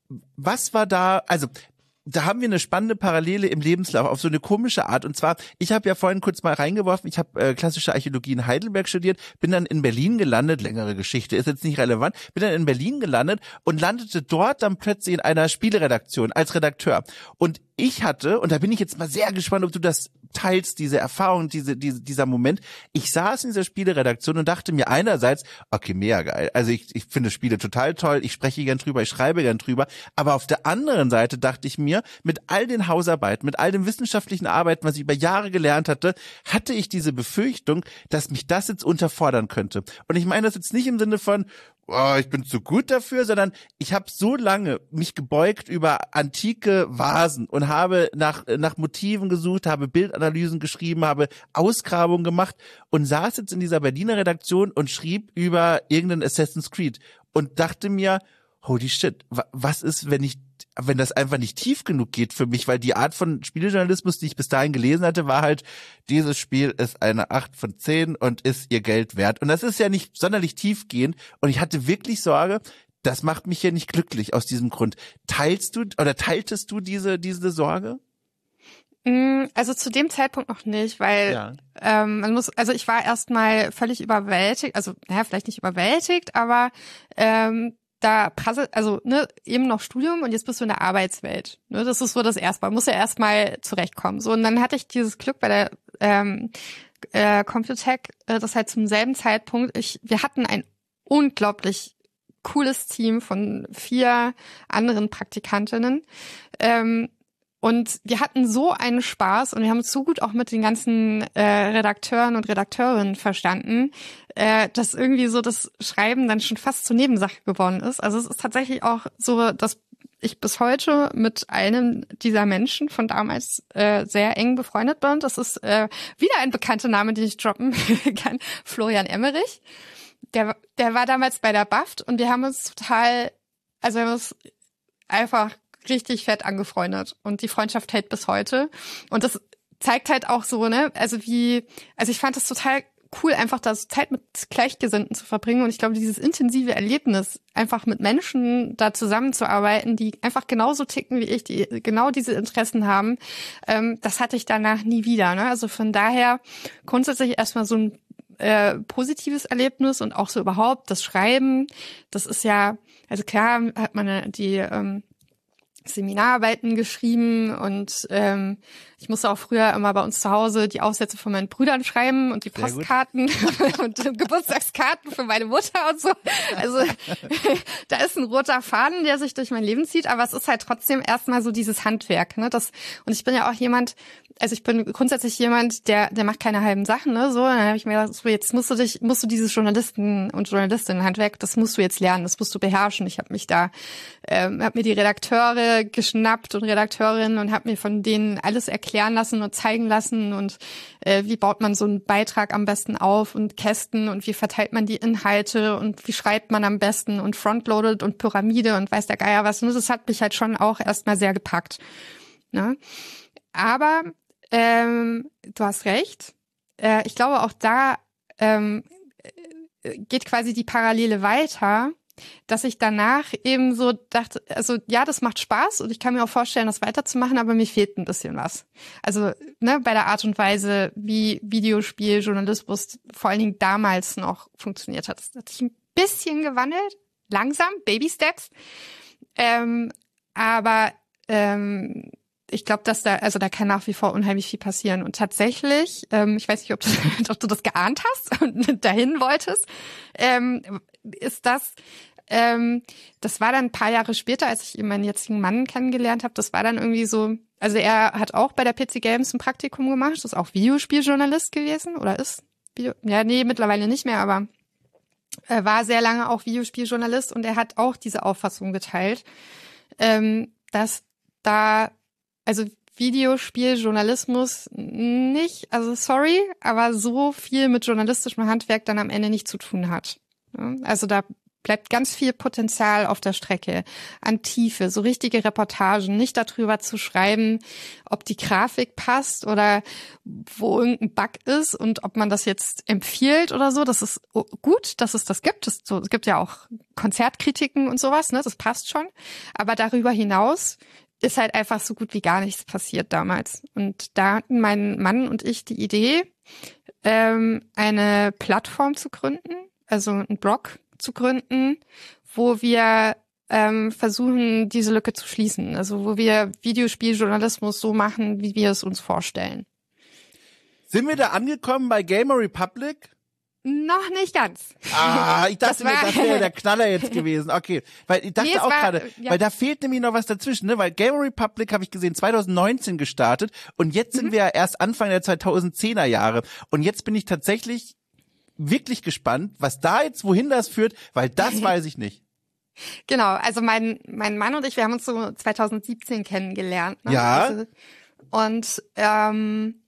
Was war da, also da haben wir eine spannende Parallele im Lebenslauf auf so eine komische Art. Und zwar, ich habe ja vorhin kurz mal reingeworfen, ich habe äh, klassische Archäologie in Heidelberg studiert, bin dann in Berlin gelandet, längere Geschichte, ist jetzt nicht relevant, bin dann in Berlin gelandet und landete dort dann plötzlich in einer Spieleredaktion als Redakteur. Und ich hatte, und da bin ich jetzt mal sehr gespannt, ob du das teilst, diese Erfahrung, diese, diese, dieser Moment. Ich saß in dieser Spieleredaktion und dachte mir einerseits, okay, mega geil. Also ich, ich finde Spiele total toll, ich spreche gern drüber, ich schreibe gern drüber. Aber auf der anderen Seite dachte ich mir, mit all den Hausarbeiten, mit all den wissenschaftlichen Arbeiten, was ich über Jahre gelernt hatte, hatte ich diese Befürchtung, dass mich das jetzt unterfordern könnte. Und ich meine das jetzt nicht im Sinne von, oh, ich bin zu gut dafür, sondern ich habe so lange mich gebeugt über antike Vasen und habe nach nach Motiven gesucht, habe Bildanalysen geschrieben, habe Ausgrabungen gemacht und saß jetzt in dieser Berliner Redaktion und schrieb über irgendeinen Assassin's Creed und dachte mir, holy shit, was ist, wenn ich wenn das einfach nicht tief genug geht für mich, weil die Art von Spielejournalismus, die ich bis dahin gelesen hatte, war halt, dieses Spiel ist eine acht von zehn und ist ihr Geld wert. Und das ist ja nicht sonderlich tiefgehend. Und ich hatte wirklich Sorge, das macht mich hier nicht glücklich aus diesem Grund. Teilst du oder teiltest du diese, diese Sorge? Also zu dem Zeitpunkt noch nicht, weil Ja. ähm, man muss, also ich war erstmal völlig überwältigt, also naja, vielleicht nicht überwältigt, aber ähm, da prasselt, also ne, eben noch Studium und jetzt bist du in der Arbeitswelt. Ne, das ist so das Erste. Man muss ja erstmal zurechtkommen. So, und dann hatte ich dieses Glück bei der ähm, äh, Computec, äh, das halt zum selben Zeitpunkt, ich, wir hatten ein unglaublich cooles Team von vier anderen Praktikantinnen. Ähm, Und wir hatten so einen Spaß und wir haben uns so gut auch mit den ganzen äh, Redakteuren und Redakteurinnen verstanden, äh, dass irgendwie so das Schreiben dann schon fast zur Nebensache geworden ist. Also es ist tatsächlich auch so, dass ich bis heute mit einem dieser Menschen von damals äh, sehr eng befreundet bin. Das ist äh, wieder ein bekannter Name, den ich droppen kann, Florian Emmerich. Der, der war damals bei der B A F T und wir haben uns total, also wir haben uns einfach richtig fett angefreundet und die Freundschaft hält bis heute und das zeigt halt auch so, ne, also wie, also ich fand es total cool, einfach da so Zeit mit Gleichgesinnten zu verbringen und ich glaube, dieses intensive Erlebnis, einfach mit Menschen da zusammenzuarbeiten, die einfach genauso ticken wie ich, die genau diese Interessen haben, ähm, das hatte ich danach nie wieder, ne, also von daher grundsätzlich erstmal so ein äh, positives Erlebnis und auch so überhaupt das Schreiben, das ist ja, also klar hat man die ähm, Seminararbeiten geschrieben und ähm, ich musste auch früher immer bei uns zu Hause die Aufsätze von meinen Brüdern schreiben und die Sehr Postkarten und Geburtstagskarten für meine Mutter und so. Also da ist ein roter Faden, der sich durch mein Leben zieht, aber es ist halt trotzdem erstmal so dieses Handwerk, ne? Das, und ich bin ja auch jemand, also ich bin grundsätzlich jemand, der der macht keine halben Sachen, ne? So, dann habe ich mir gedacht, so, jetzt musst du dich, musst du dieses Journalisten- und Journalistinnen-Handwerk, das musst du jetzt lernen, das musst du beherrschen. Ich habe mich da, ähm, habe mir die Redakteure geschnappt und Redakteurinnen und habe mir von denen alles erklären lassen und zeigen lassen und äh, wie baut man so einen Beitrag am besten auf und Kästen und wie verteilt man die Inhalte und wie schreibt man am besten und frontloaded und Pyramide und weiß der Geier was. Und das hat mich halt schon auch erstmal sehr gepackt. Ne? Aber ähm, du hast recht. Äh, ich glaube, auch da ähm, geht quasi die Parallele weiter, dass ich danach eben so dachte, also ja, das macht Spaß und ich kann mir auch vorstellen, das weiterzumachen, aber mir fehlt ein bisschen was. Also ne, bei der Art und Weise, wie Videospieljournalismus vor allen Dingen damals noch funktioniert hat. Das hat sich ein bisschen gewandelt, langsam, Baby Steps. Ähm, aber ähm, ich glaube, dass da, also da kann nach wie vor unheimlich viel passieren. Und tatsächlich, ähm, ich weiß nicht, ob du, ob du das geahnt hast und dahin wolltest, ähm, ist das, ähm, das war dann ein paar Jahre später, als ich eben meinen jetzigen Mann kennengelernt habe. Das war dann irgendwie so, also er hat auch bei der P C Games ein Praktikum gemacht, ist auch Videospieljournalist gewesen oder ist, Video, ja, nee, mittlerweile nicht mehr, aber er war sehr lange auch Videospieljournalist und er hat auch diese Auffassung geteilt, ähm, dass da also Videospieljournalismus nicht, also sorry, aber so viel mit journalistischem Handwerk dann am Ende nicht zu tun hat. Also da bleibt ganz viel Potenzial auf der Strecke an Tiefe, so richtige Reportagen, nicht darüber zu schreiben, ob die Grafik passt oder wo irgendein Bug ist und ob man das jetzt empfiehlt oder so. Das ist gut, dass es das gibt. Es gibt ja auch Konzertkritiken und sowas, ne? Das passt schon. Aber darüber hinaus ist halt einfach so gut wie gar nichts passiert damals. Und da hatten mein Mann und ich die Idee, ähm, eine Plattform zu gründen, also einen Blog zu gründen, wo wir ähm, versuchen, diese Lücke zu schließen. Also wo wir Videospieljournalismus so machen, wie wir es uns vorstellen. Sind wir da angekommen bei Gamer Republic? Noch nicht ganz. Ah, ich dachte Das mir, war- das wäre der Knaller jetzt gewesen. Okay, weil ich dachte Nee, es auch war- gerade, ja. weil da fehlt nämlich noch was dazwischen, ne? Weil Gamer Republic habe ich gesehen zwanzig neunzehn gestartet und jetzt Mhm. sind wir ja erst Anfang der zweitausendzehner Jahre und jetzt bin ich tatsächlich wirklich gespannt, was da jetzt, wohin das führt, weil das weiß ich nicht. Genau, also mein mein Mann und ich, wir haben uns so zweitausendsiebzehn kennengelernt. Ne? Ja. Also, und ähm,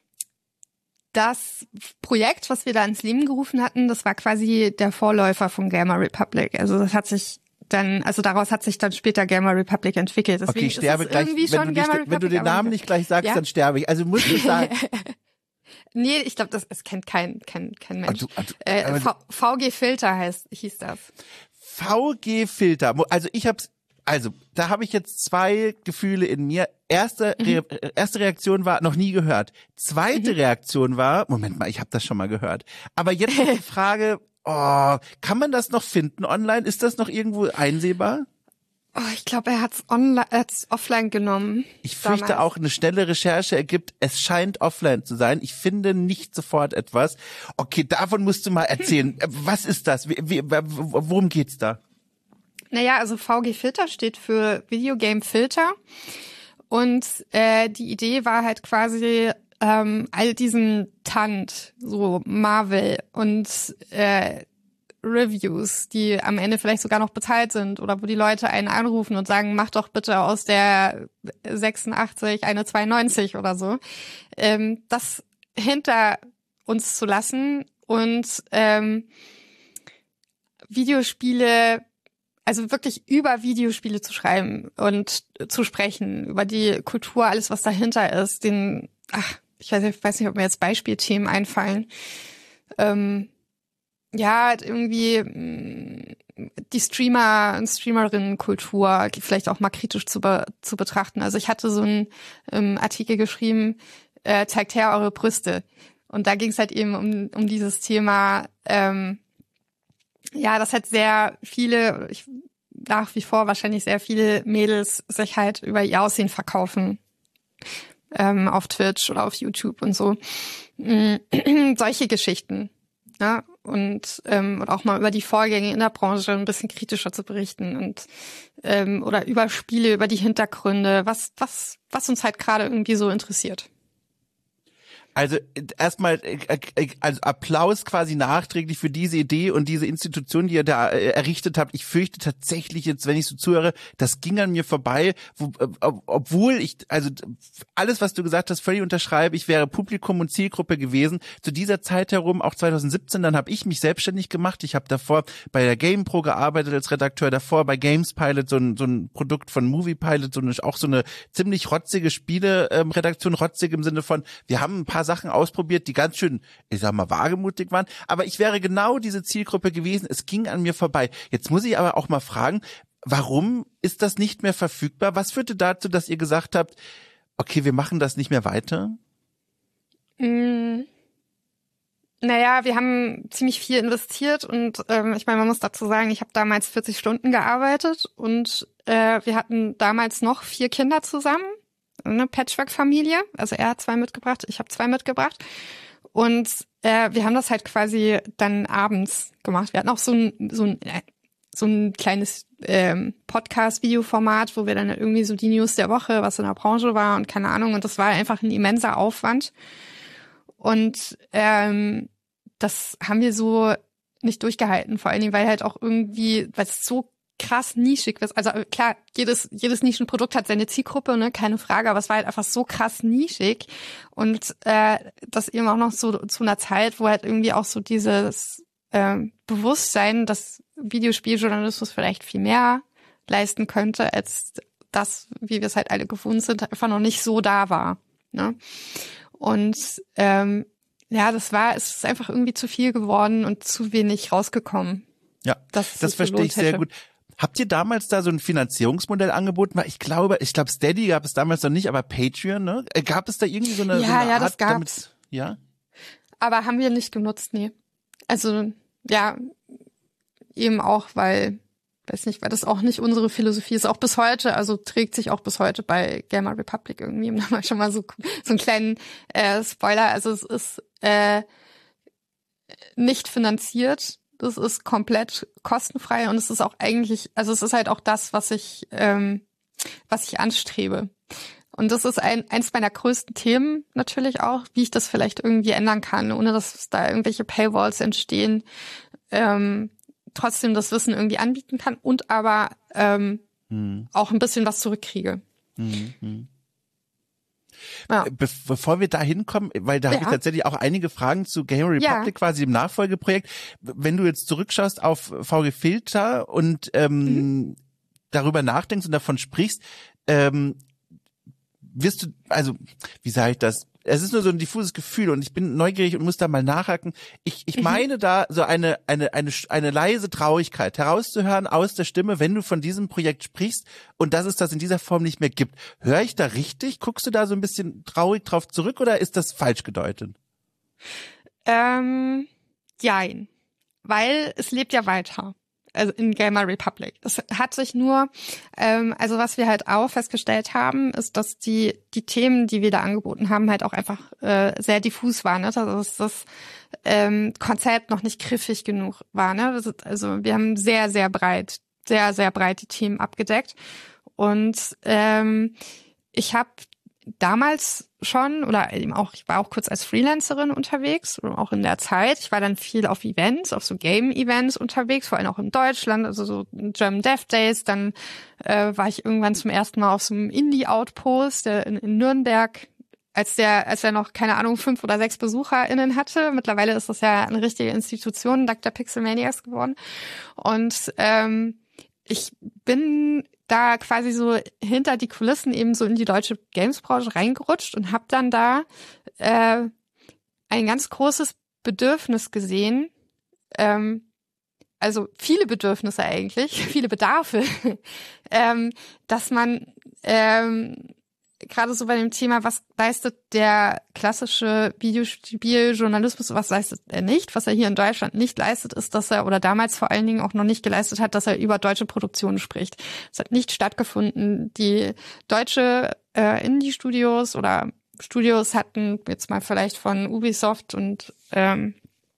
das Projekt, was wir da ins Leben gerufen hatten, das war quasi der Vorläufer von Gamer Republic. Also das hat sich dann, also daraus hat sich dann später Gamer Republic entwickelt. Deswegen Okay, ich sterbe ist es gleich, irgendwie wenn schon du, nicht, Gamer wenn du Republic, den aber- Namen nicht gleich sagst, Ja? dann sterbe ich. Also musst du sagen, Nee, ich glaube, das es kennt kein kein kein Mensch. Ah, du- ah, du- äh, aber v, VG Filter heißt hieß das. V G-Filter. Also ich hab's, also da habe ich jetzt zwei Gefühle in mir. Erste, Mhm. Re erste Reaktion war, noch nie gehört. Zweite Mhm. Reaktion war, Moment mal, ich habe das schon mal gehört. Aber jetzt ist die Frage, oh, kann man das noch finden online? Ist das noch irgendwo einsehbar? Oh, ich glaube, er hat's online, er hat's offline genommen. Ich fürchte damals. auch, eine schnelle Recherche ergibt, es scheint offline zu sein. Ich finde nicht sofort etwas. Okay, davon musst du mal erzählen. Was ist das? Wie, wie, worum geht's da? Naja, also V G Filter steht für Videogame Filter. Und äh, die Idee war halt quasi ähm, all diesen Tant, so Marvel und äh, Reviews, die am Ende vielleicht sogar noch bezahlt sind oder wo die Leute einen anrufen und sagen, mach doch bitte aus der sechsundachtzig eine zweiundneunzig oder so, ähm, das hinter uns zu lassen und ähm, Videospiele, also wirklich über Videospiele zu schreiben und zu sprechen, über die Kultur, alles was dahinter ist, den, ach, ich weiß, ich weiß nicht, ob mir jetzt Beispielthemen einfallen, ähm, ja, halt irgendwie mh, die Streamer und Streamerinnen-Kultur vielleicht auch mal kritisch zu, be zu betrachten. Also ich hatte so einen ähm, Artikel geschrieben, äh, zeigt her eure Brüste. Und da ging es halt eben um, um dieses Thema, ähm, ja, das hat sehr viele, ich nach wie vor wahrscheinlich sehr viele Mädels sich halt über ihr Aussehen verkaufen. Ähm, auf Twitch oder auf YouTube und so. Solche Geschichten. Ja, und ähm, oder auch mal über die Vorgänge in der Branche ein bisschen kritischer zu berichten und ähm, oder über Spiele, über die Hintergründe, was was was uns halt gerade irgendwie so interessiert. Also erstmal also Applaus quasi nachträglich für diese Idee und diese Institution, die ihr da errichtet habt. Ich fürchte tatsächlich jetzt, wenn ich so zuhöre, das ging an mir vorbei, wo, obwohl ich, also alles, was du gesagt hast, völlig unterschreibe. Ich wäre Publikum und Zielgruppe gewesen. Zu dieser Zeit herum, auch zwanzig siebzehn, dann habe ich mich selbstständig gemacht. Ich habe davor bei der GamePro gearbeitet als Redakteur, davor bei Games Pilot, so ein, so ein Produkt von Movie Pilot, so eine, auch so eine ziemlich rotzige Spiele-Redaktion, rotzig im Sinne von, wir haben ein paar Sachen ausprobiert, die ganz schön, ich sag mal, wagemutig waren, aber ich wäre genau diese Zielgruppe gewesen, es ging an mir vorbei. Jetzt muss ich aber auch mal fragen, warum ist das nicht mehr verfügbar? Was führte dazu, dass ihr gesagt habt, okay, wir machen das nicht mehr weiter? Mm. Naja, wir haben ziemlich viel investiert und ähm, ich meine, man muss dazu sagen, ich habe damals vierzig Stunden gearbeitet und äh, wir hatten damals noch vier Kinder zusammen. Eine Patchwork-Familie, also er hat zwei mitgebracht, ich habe zwei mitgebracht und äh, wir haben das halt quasi dann abends gemacht. Wir hatten auch so ein so ein so ein kleines ähm, Podcast-Video-Format, wo wir dann irgendwie so die News der Woche, was in der Branche war und keine Ahnung, und das war einfach ein immenser Aufwand und ähm, das haben wir so nicht durchgehalten, vor allen Dingen, weil halt auch irgendwie, weil es so krass nischig ist. Also klar, jedes jedes Nischenprodukt hat seine Zielgruppe, ne, keine Frage, aber es war halt einfach so krass nischig und äh, das eben auch noch so zu einer Zeit, wo halt irgendwie auch so dieses äh, Bewusstsein, dass Videospieljournalismus vielleicht viel mehr leisten könnte, als das, wie wir es halt alle gewohnt sind, einfach noch nicht so da war. Ne? Und ähm, ja, das war, es ist einfach irgendwie zu viel geworden und zu wenig rausgekommen. Ja, das, das verstehe ich sehr hätte. gut. Habt ihr damals da so ein Finanzierungsmodell angeboten? Weil ich glaube, ich glaube, Steady gab es damals noch nicht, aber Patreon, ne? Gab es da irgendwie so eine, ja, so eine ja, Art, das gab's. damit, ja? Aber haben wir nicht genutzt, nee. Also, ja, eben auch, weil, weiß nicht, weil das auch nicht unsere Philosophie ist, auch bis heute, also trägt sich auch bis heute bei Gamer Republic irgendwie, um da mal schon mal so, so einen kleinen äh, Spoiler, also es ist äh, nicht finanziert. Das ist komplett kostenfrei und es ist auch eigentlich, also es ist halt auch das, was ich, ähm, was ich anstrebe. Und das ist ein, eins meiner größten Themen natürlich auch, wie ich das vielleicht irgendwie ändern kann, ohne dass da irgendwelche Paywalls entstehen, ähm, trotzdem das Wissen irgendwie anbieten kann und aber ähm, hm. auch ein bisschen was zurückkriege. Hm, hm. Ja. Be- bevor wir da hinkommen, weil da ja. habe ich tatsächlich auch einige Fragen zu Gamer Republic, ja. quasi dem Nachfolgeprojekt. Wenn du jetzt zurückschaust auf V G Filter und ähm, mhm. darüber nachdenkst und davon sprichst, ähm, wirst du, also wie sage ich das? Es ist nur so ein diffuses Gefühl und ich bin neugierig und muss da mal nachhaken. Ich, ich mhm. meine da so eine, eine, eine, eine leise Traurigkeit herauszuhören aus der Stimme, wenn du von diesem Projekt sprichst und dass es das in dieser Form nicht mehr gibt. Höre ich da richtig? Guckst du da so ein bisschen traurig drauf zurück oder ist das falsch gedeutet? Ähm, jein. Weil es lebt ja weiter. Also in Gamer Republic. Es hat sich nur, ähm, also was wir halt auch festgestellt haben, ist, dass die die Themen, die wir da angeboten haben, halt auch einfach äh, sehr diffus waren. Ne? Also dass das ähm, Konzept noch nicht griffig genug war. Ne? Also wir haben sehr, sehr breit, sehr, sehr breit die Themen abgedeckt. Und ähm, ich habe damals schon, oder eben auch, ich war auch kurz als Freelancerin unterwegs, auch in der Zeit. Ich war dann viel auf Events, auf so Game-Events unterwegs, vor allem auch in Deutschland, also so German Dev Days. Dann äh, war ich irgendwann zum ersten Mal auf so einem Indie-Outpost in, in Nürnberg, als der, als er noch, keine Ahnung, fünf oder sechs BesucherInnen hatte. Mittlerweile ist das ja eine richtige Institution, dank der Pixelmaniacs geworden. Und ähm, ich bin da quasi so hinter die Kulissen eben so in die deutsche Games-Branche reingerutscht und habe dann da äh, ein ganz großes Bedürfnis gesehen, ähm, also viele Bedürfnisse eigentlich, viele Bedarfe, ähm, dass man ähm, gerade so bei dem Thema, was leistet der klassische Videospieljournalismus, was leistet er nicht? Was er hier in Deutschland nicht leistet, ist, dass er, oder damals vor allen Dingen auch noch nicht geleistet hat, dass er über deutsche Produktionen spricht. Es hat nicht stattgefunden. Die deutsche äh, Indie-Studios oder Studios hatten jetzt mal vielleicht von Ubisoft und ähm,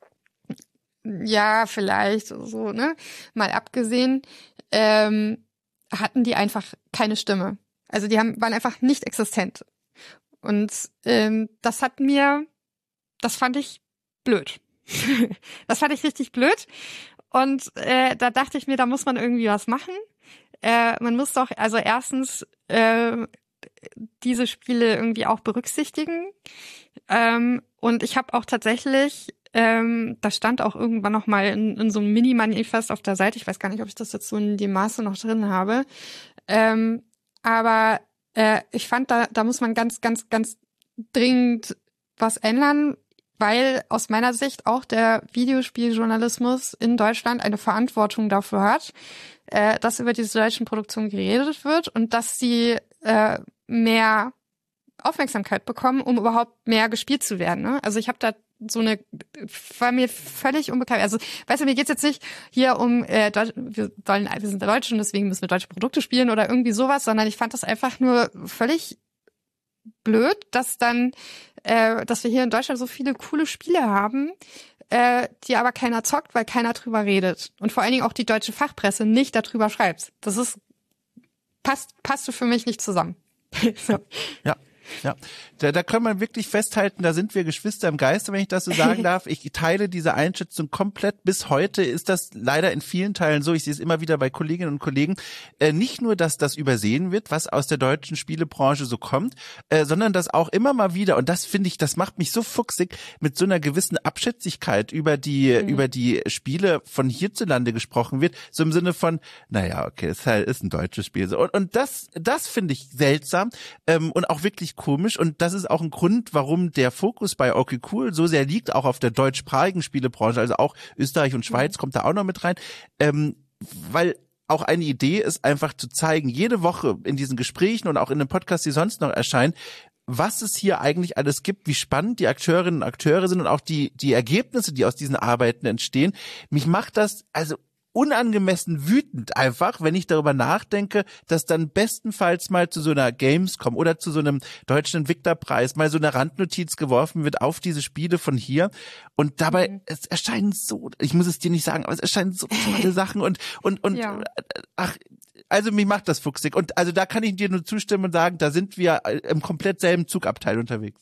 ja, vielleicht so, ne, mal abgesehen, ähm, hatten die einfach keine Stimme. Also die haben, waren einfach nicht existent. Und ähm, das hat mir, das fand ich blöd. Das fand ich richtig blöd. Und äh, da dachte ich mir, da muss man irgendwie was machen. Äh, man muss doch, also erstens äh, diese Spiele irgendwie auch berücksichtigen. Ähm, und ich habe auch tatsächlich, ähm, da stand auch irgendwann noch mal in, in so einem Mini-Manifest auf der Seite, ich weiß gar nicht, ob ich das jetzt so in dem Maße noch drin habe, ähm, aber äh, ich fand, da, da muss man ganz, ganz, ganz dringend was ändern, weil aus meiner Sicht auch der Videospieljournalismus in Deutschland eine Verantwortung dafür hat, äh, dass über diese deutschen Produktionen geredet wird und dass sie äh, mehr Aufmerksamkeit bekommen, um überhaupt mehr gespielt zu werden. Ne? Also ich habe da so eine, war mir völlig unbekannt. Also, weißt du, mir geht's jetzt nicht hier um, äh, Deutsch, wir sollen, wir sind Deutsche und deswegen müssen wir deutsche Produkte spielen oder irgendwie sowas, sondern ich fand das einfach nur völlig blöd, dass dann, äh, dass wir hier in Deutschland so viele coole Spiele haben, äh, die aber keiner zockt, weil keiner drüber redet. Und vor allen Dingen auch die deutsche Fachpresse nicht darüber schreibt. Das ist, passt, passte für mich nicht zusammen. So. Ja. Ja, da, da kann man wirklich festhalten, da sind wir Geschwister im Geiste, wenn ich das so sagen darf. Ich teile diese Einschätzung komplett. Bis heute ist das leider in vielen Teilen so. Ich sehe es immer wieder bei Kolleginnen und Kollegen. Äh, nicht nur, dass das übersehen wird, was aus der deutschen Spielebranche so kommt, äh, sondern dass auch immer mal wieder, und das finde ich, das macht mich so fuchsig, mit so einer gewissen Abschätzigkeit über die, mhm. über die Spiele von hierzulande gesprochen wird. So im Sinne von, naja, okay, es ist, halt, ist ein deutsches Spiel. Und, und das, das finde ich seltsam ähm, und auch wirklich komisch, und das ist auch ein Grund, warum der Fokus bei Okay Cool so sehr liegt, auch auf der deutschsprachigen Spielebranche, also auch Österreich und Schweiz mhm. kommt da auch noch mit rein, ähm, weil auch eine Idee ist, einfach zu zeigen, jede Woche in diesen Gesprächen und auch in den Podcasts, die sonst noch erscheinen, was es hier eigentlich alles gibt, wie spannend die Akteurinnen und Akteure sind und auch die die Ergebnisse, die aus diesen Arbeiten entstehen. Mich macht das also unangemessen wütend einfach, wenn ich darüber nachdenke, dass dann bestenfalls mal zu so einer Gamescom oder zu so einem deutschen Entwicklerpreis mal so eine Randnotiz geworfen wird auf diese Spiele von hier, und dabei mhm. es erscheinen so, ich muss es dir nicht sagen, aber es erscheinen so tolle Sachen und und und ja. ach, also mich macht das fuchsig, und also da kann ich dir nur zustimmen und sagen, da sind wir im komplett selben Zugabteil unterwegs.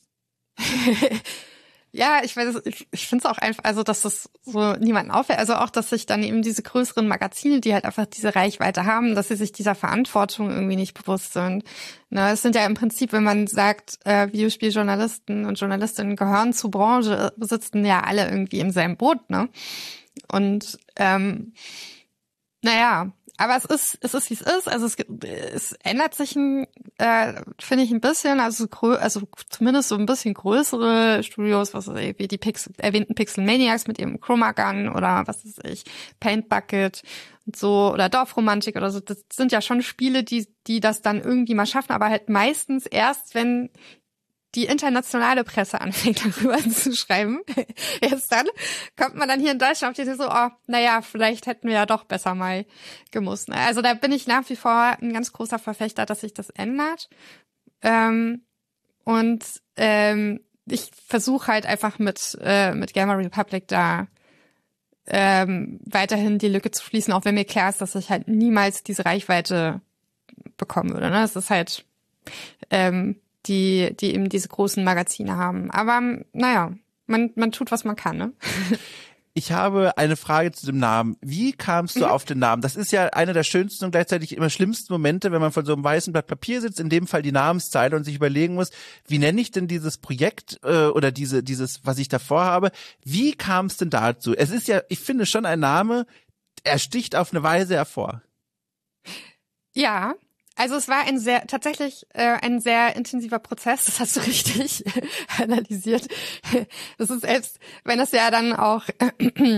Ja, ich weiß, ich, ich finde es auch einfach, also dass das so niemanden auffällt, also auch, dass sich dann eben diese größeren Magazine, die halt einfach diese Reichweite haben, dass sie sich dieser Verantwortung irgendwie nicht bewusst sind. Ne, es sind ja im Prinzip, wenn man sagt, äh, Videospieljournalisten und Journalistinnen gehören zur Branche, sitzen ja alle irgendwie im selben Boot, ne? Und ähm, naja, aber es ist, es ist wie es ist. Also es, es ändert sich, ein, äh, finde ich, ein bisschen. Also, grö- also zumindest so ein bisschen größere Studios, was weiß ich, wie die Pix- erwähnten Pixel Maniacs mit ihrem Chroma Gun oder was weiß ich, Paint Bucket und so oder Dorfromantik oder so. Das sind ja schon Spiele, die, die das dann irgendwie mal schaffen, aber halt meistens erst, wenn die internationale Presse anfängt, darüber zu schreiben. Erst dann kommt man dann hier in Deutschland auf die so, oh, naja, vielleicht hätten wir ja doch besser mal gemusst. Also da bin ich nach wie vor ein ganz großer Verfechter, dass sich das ändert. Ähm, und ähm, ich versuche halt einfach mit äh, mit Gamer Republic da ähm, weiterhin die Lücke zu schließen, auch wenn mir klar ist, dass ich halt niemals diese Reichweite bekommen würde. Ne? Es ist halt ähm, die die eben diese großen Magazine haben. Aber naja, man man tut, was man kann, ne? Ich habe eine Frage zu dem Namen. Wie kamst du mhm. auf den Namen? Das ist ja einer der schönsten und gleichzeitig immer schlimmsten Momente, wenn man von so einem weißen Blatt Papier sitzt, in dem Fall die Namenszeile, und sich überlegen muss, wie nenne ich denn dieses Projekt äh, oder diese dieses, was ich da vorhabe? Wie kam es denn dazu? Es ist ja, ich finde schon ein Name, er sticht auf eine Weise hervor. Ja. Also es war ein sehr, tatsächlich äh, ein sehr intensiver Prozess, das hast du richtig analysiert. Das ist selbst, wenn das ja dann auch äh,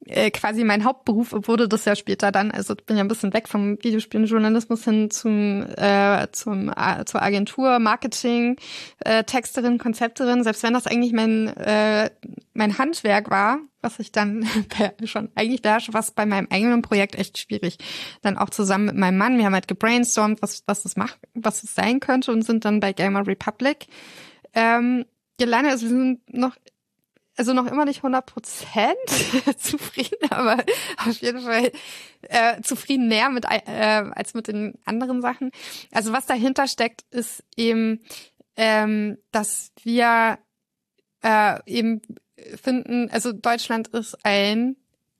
äh, quasi mein Hauptberuf wurde das ja später dann, also bin ja ein bisschen weg vom Videospieljournalismus hin zum äh, zum äh, zur Agentur, Marketing, äh, Texterin, Konzepterin, selbst wenn das eigentlich mein äh, mein Handwerk war, was ich dann schon eigentlich beherrsche, was bei meinem eigenen Projekt echt schwierig. Dann auch zusammen mit meinem Mann, wir haben halt gebrainstormt, was was das macht, was es sein könnte und sind dann bei Gamer Republic ähm, gelandet. Also wir sind noch Also noch immer nicht hundert Prozent zufrieden, aber auf jeden Fall äh, zufrieden näher mit äh, als mit den anderen Sachen. Also was dahinter steckt, ist eben, ähm, dass wir äh, eben finden, also Deutschland ist ein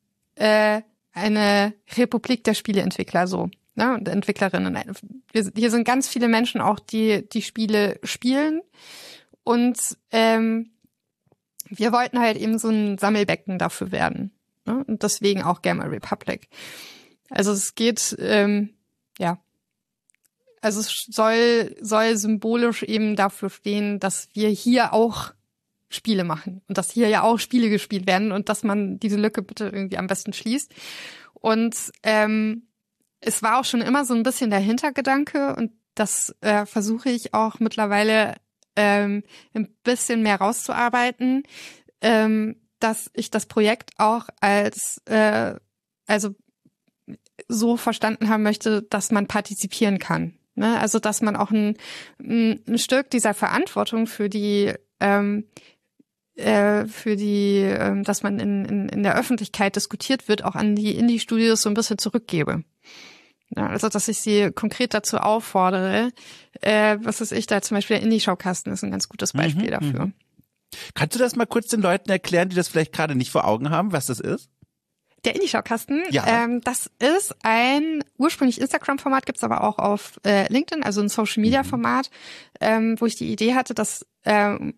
äh, eine Republik der Spieleentwickler so, ne, und Entwicklerinnen. Wir, hier sind ganz viele Menschen auch, die die Spiele spielen und ähm, wir wollten halt eben so ein Sammelbecken dafür werden, ne? Und deswegen auch Gamer Republic. Also es geht, ähm, ja, also es soll soll symbolisch eben dafür stehen, dass wir hier auch Spiele machen und dass hier ja auch Spiele gespielt werden und dass man diese Lücke bitte irgendwie am besten schließt. Und ähm, es war auch schon immer so ein bisschen der Hintergedanke und das äh, versuche ich auch mittlerweile ähm, ein bisschen mehr rauszuarbeiten, ähm, dass ich das Projekt auch als äh, also so verstanden haben möchte, dass man partizipieren kann. Ne? Also dass man auch ein, ein Stück dieser Verantwortung für die ähm, äh, für die, äh, dass man in, in, in der Öffentlichkeit diskutiert wird, auch an die Indie-Studios so ein bisschen zurückgebe. Ja, also, dass ich sie konkret dazu auffordere, äh, was weiß ich, da zum Beispiel der Indie-Schaukasten ist ein ganz gutes Beispiel mhm, dafür. Mhm. Kannst du das mal kurz den Leuten erklären, die das vielleicht gerade nicht vor Augen haben, was das ist? Der Indie-Schaukasten, ja. ähm, das ist ein ursprünglich Instagram-Format, gibt's aber auch auf äh, LinkedIn, also ein Social-Media-Format, ähm, wo ich die Idee hatte, dass ähm,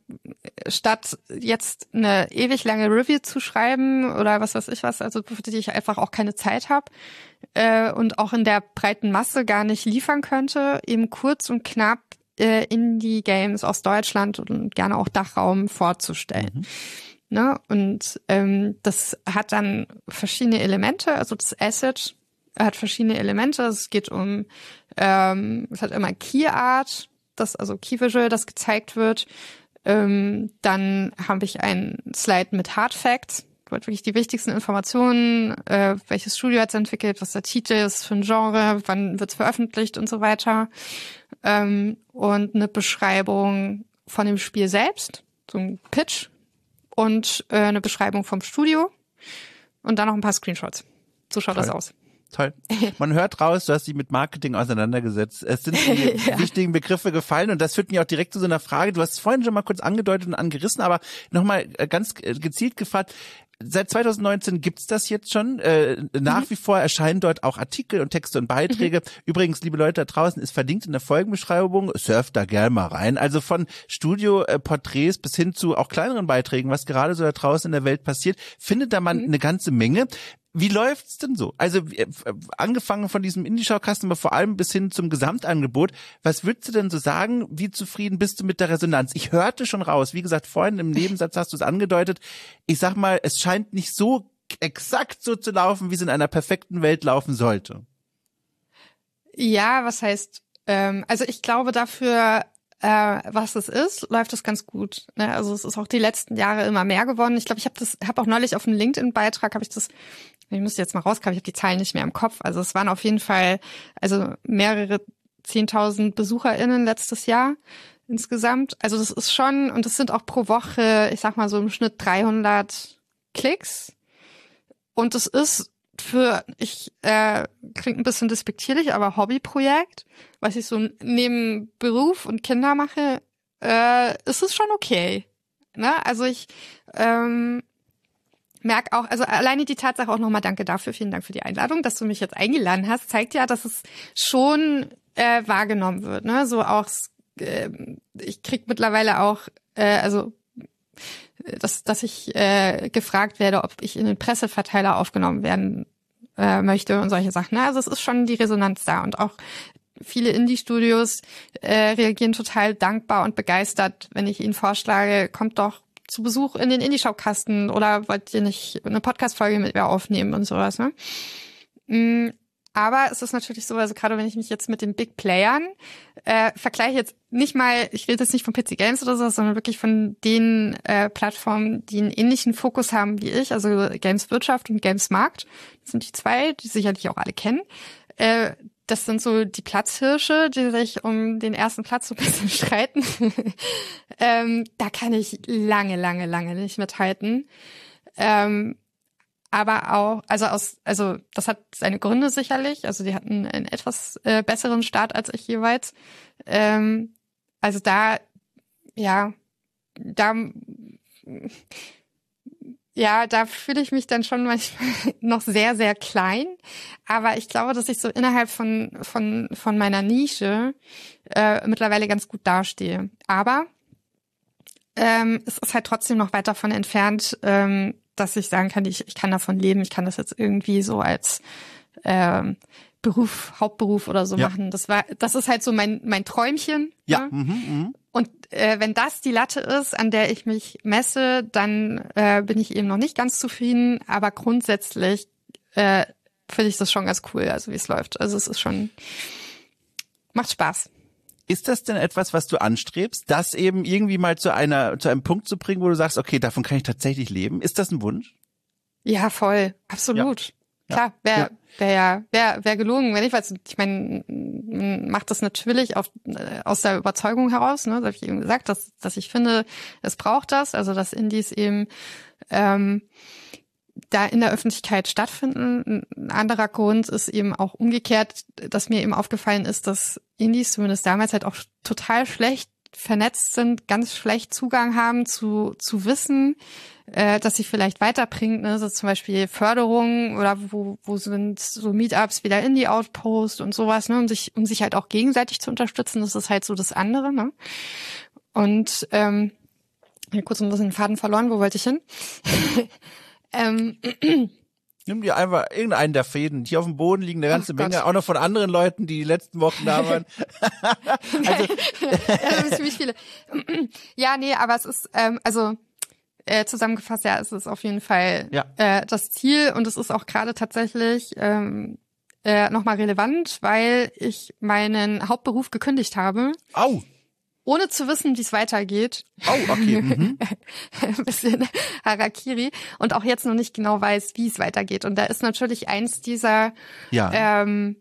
statt jetzt eine ewig lange Review zu schreiben oder was weiß ich was, also für die ich einfach auch keine Zeit habe äh, und auch in der breiten Masse gar nicht liefern könnte, eben kurz und knapp äh, Indie-Games aus Deutschland und gerne auch Dachraum vorzustellen. Mhm. Ne? Und ähm, das hat dann verschiedene Elemente, also das Asset hat verschiedene Elemente. Es geht um, ähm, es hat immer Key Art, das also Key Visual, das gezeigt wird. Ähm, dann habe ich einen Slide mit Hard Facts, wo wirklich die wichtigsten Informationen, äh, welches Studio hat es entwickelt, was der Titel ist für ein Genre, wann wird es veröffentlicht und so weiter. Ähm, und eine Beschreibung von dem Spiel selbst, so ein Pitch. Und äh, eine Beschreibung vom Studio und dann noch ein paar Screenshots. So schaut Toll. Das aus. Toll. Man hört raus, du hast dich mit Marketing auseinandergesetzt. Es sind die ja. wichtigen Begriffe gefallen und das führt mich auch direkt zu so einer Frage. Du hast es vorhin schon mal kurz angedeutet und angerissen, aber nochmal ganz gezielt gefragt. Seit zwanzig neunzehn gibt's das jetzt schon. Äh, nach mhm. wie vor erscheinen dort auch Artikel und Texte und Beiträge. Mhm. Übrigens, liebe Leute da draußen, ist verlinkt in der Folgenbeschreibung. Surft da gerne mal rein. Also von Studio-Porträts bis hin zu auch kleineren Beiträgen, was gerade so da draußen in der Welt passiert, findet da man mhm. eine ganze Menge. Wie läuft's denn so? Also äh, angefangen von diesem Indie-Schaukasten, aber vor allem bis hin zum Gesamtangebot. Was würdest du denn so sagen? Wie zufrieden bist du mit der Resonanz? Ich hörte schon raus, wie gesagt, vorhin im Nebensatz hast du es angedeutet. Ich sag mal, es scheint nicht so exakt so zu laufen, wie es in einer perfekten Welt laufen sollte. Ja, was heißt, ähm, also ich glaube dafür, äh, was es ist, läuft es ganz gut. Ne? Also es ist auch die letzten Jahre immer mehr geworden. Ich glaube, ich habe das, habe auch neulich auf einem LinkedIn-Beitrag, habe ich das, ich müsste jetzt mal rauskommen, ich habe die Zahlen nicht mehr im Kopf. Also es waren auf jeden Fall also mehrere zehntausend BesucherInnen letztes Jahr insgesamt. Also das ist schon, und das sind auch pro Woche, ich sag mal so im Schnitt dreihundert Klicks. Und es ist für, ich äh, klingt ein bisschen despektierlich, aber Hobbyprojekt, was ich so neben Beruf und Kinder mache, äh, ist es schon okay. Ne? Also ich ähm, merke auch, also alleine die Tatsache auch nochmal danke dafür, vielen Dank für die Einladung, dass du mich jetzt eingeladen hast, zeigt ja, dass es schon äh, wahrgenommen wird. Ne? So auch, äh, ich krieg mittlerweile auch, äh, also dass, dass ich äh, gefragt werde, ob ich in den Presseverteiler aufgenommen werden äh, möchte und solche Sachen. Also es ist schon die Resonanz da und auch viele Indie-Studios äh, reagieren total dankbar und begeistert, wenn ich ihnen vorschlage, kommt doch zu Besuch in den Indie-Schaukasten oder wollt ihr nicht eine Podcast-Folge mit mir aufnehmen und sowas, ne? Aber es ist natürlich so, also gerade wenn ich mich jetzt mit den Big Playern äh, vergleiche, jetzt nicht mal, ich rede jetzt nicht von P C Games oder so, sondern wirklich von den äh, Plattformen, die einen ähnlichen Fokus haben wie ich, also Games Wirtschaft und Games Markt. Das sind die zwei, die sicherlich auch alle kennen. Äh, das sind so die Platzhirsche, die sich um den ersten Platz so ein bisschen streiten. ähm, da kann ich lange, lange, lange nicht mithalten. Ähm, aber auch, also aus, also das hat seine Gründe sicherlich. Also die hatten einen etwas äh, besseren Start als ich jeweils. Ähm, also da, ja, da, ja, da fühle ich mich dann schon manchmal noch sehr, sehr klein. Aber ich glaube, dass ich so innerhalb von von von meiner Nische äh, mittlerweile ganz gut dastehe. Aber ähm, es ist halt trotzdem noch weit davon entfernt, ähm, dass ich sagen kann, ich, ich kann davon leben, ich kann das jetzt irgendwie so als ähm, Beruf, Hauptberuf oder so ja. machen. Das war, das ist halt so mein mein Träumchen. Ja. Ne? Mhm, mh. Und äh, wenn das die Latte ist, an der ich mich messe, dann äh, bin ich eben noch nicht ganz zufrieden. Aber grundsätzlich äh, finde ich das schon ganz cool, also wie es läuft. Also es ist schon, macht Spaß. Ist das denn etwas, was du anstrebst, das eben irgendwie mal zu einer, zu einem Punkt zu bringen, wo du sagst, okay, davon kann ich tatsächlich leben? Ist das ein Wunsch? Ja, voll. Absolut. Ja. Klar, wäre ja. wär ja, wär, wär gelogen, wenn ich weiß. Ich meine, macht das natürlich auf, aus der Überzeugung heraus, ne? Das habe ich eben gesagt, dass, dass ich finde, es braucht das, also dass Indies eben ähm, da in der Öffentlichkeit stattfinden. Ein anderer Grund ist eben auch umgekehrt, dass mir eben aufgefallen ist, dass Indies zumindest damals halt auch total schlecht vernetzt sind, ganz schlecht Zugang haben zu zu Wissen, äh, dass sie vielleicht weiterbringt, ne? So zum Beispiel Förderung oder wo wo sind so Meetups wie der Indie Outpost und sowas, ne? Um sich um sich halt auch gegenseitig zu unterstützen, das ist halt so das andere, ne? Und ähm, ja, kurz ein bisschen den Faden verloren, wo wollte ich hin? ähm, Nimm dir einfach irgendeinen der Fäden, die auf dem Boden liegen, eine ganze Ach Menge, Gott. Auch noch von anderen Leuten, die die letzten Wochen da waren. Also ja, das sind ziemlich viele. Ja, nee, aber es ist, ähm, also äh, zusammengefasst, ja, es ist auf jeden Fall ja. äh, das Ziel und es ist auch gerade tatsächlich ähm, äh, nochmal relevant, weil ich meinen Hauptberuf gekündigt habe. Au! Ohne zu wissen, wie es weitergeht. Oh, okay. Mhm. Ein bisschen Harakiri. Und auch jetzt noch nicht genau weiß, wie es weitergeht. Und da ist natürlich eins dieser, ja. ähm,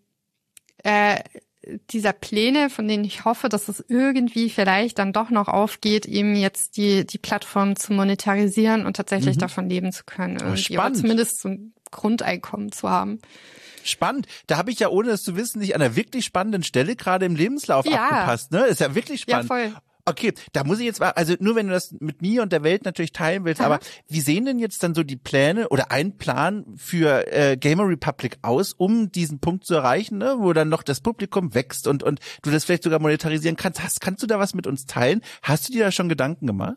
äh, dieser Pläne, von denen ich hoffe, dass es irgendwie vielleicht dann doch noch aufgeht, eben jetzt die die Plattform zu monetarisieren und tatsächlich mhm. davon leben zu können. Irgendwie. Oder zumindest so ein Grundeinkommen zu haben. Spannend. Da habe ich ja, ohne es zu wissen, nicht an einer wirklich spannenden Stelle gerade im Lebenslauf ja. abgepasst. Ne, ist ja wirklich spannend. Ja, voll. Okay, da muss ich jetzt, also nur wenn du das mit mir und der Welt natürlich teilen willst, Aha. aber wie sehen denn jetzt dann so die Pläne oder ein Plan für äh, Gamer Republic aus, um diesen Punkt zu erreichen, ne, wo dann noch das Publikum wächst und und du das vielleicht sogar monetarisieren kannst? Hast, kannst du da was mit uns teilen? Hast du dir da schon Gedanken gemacht?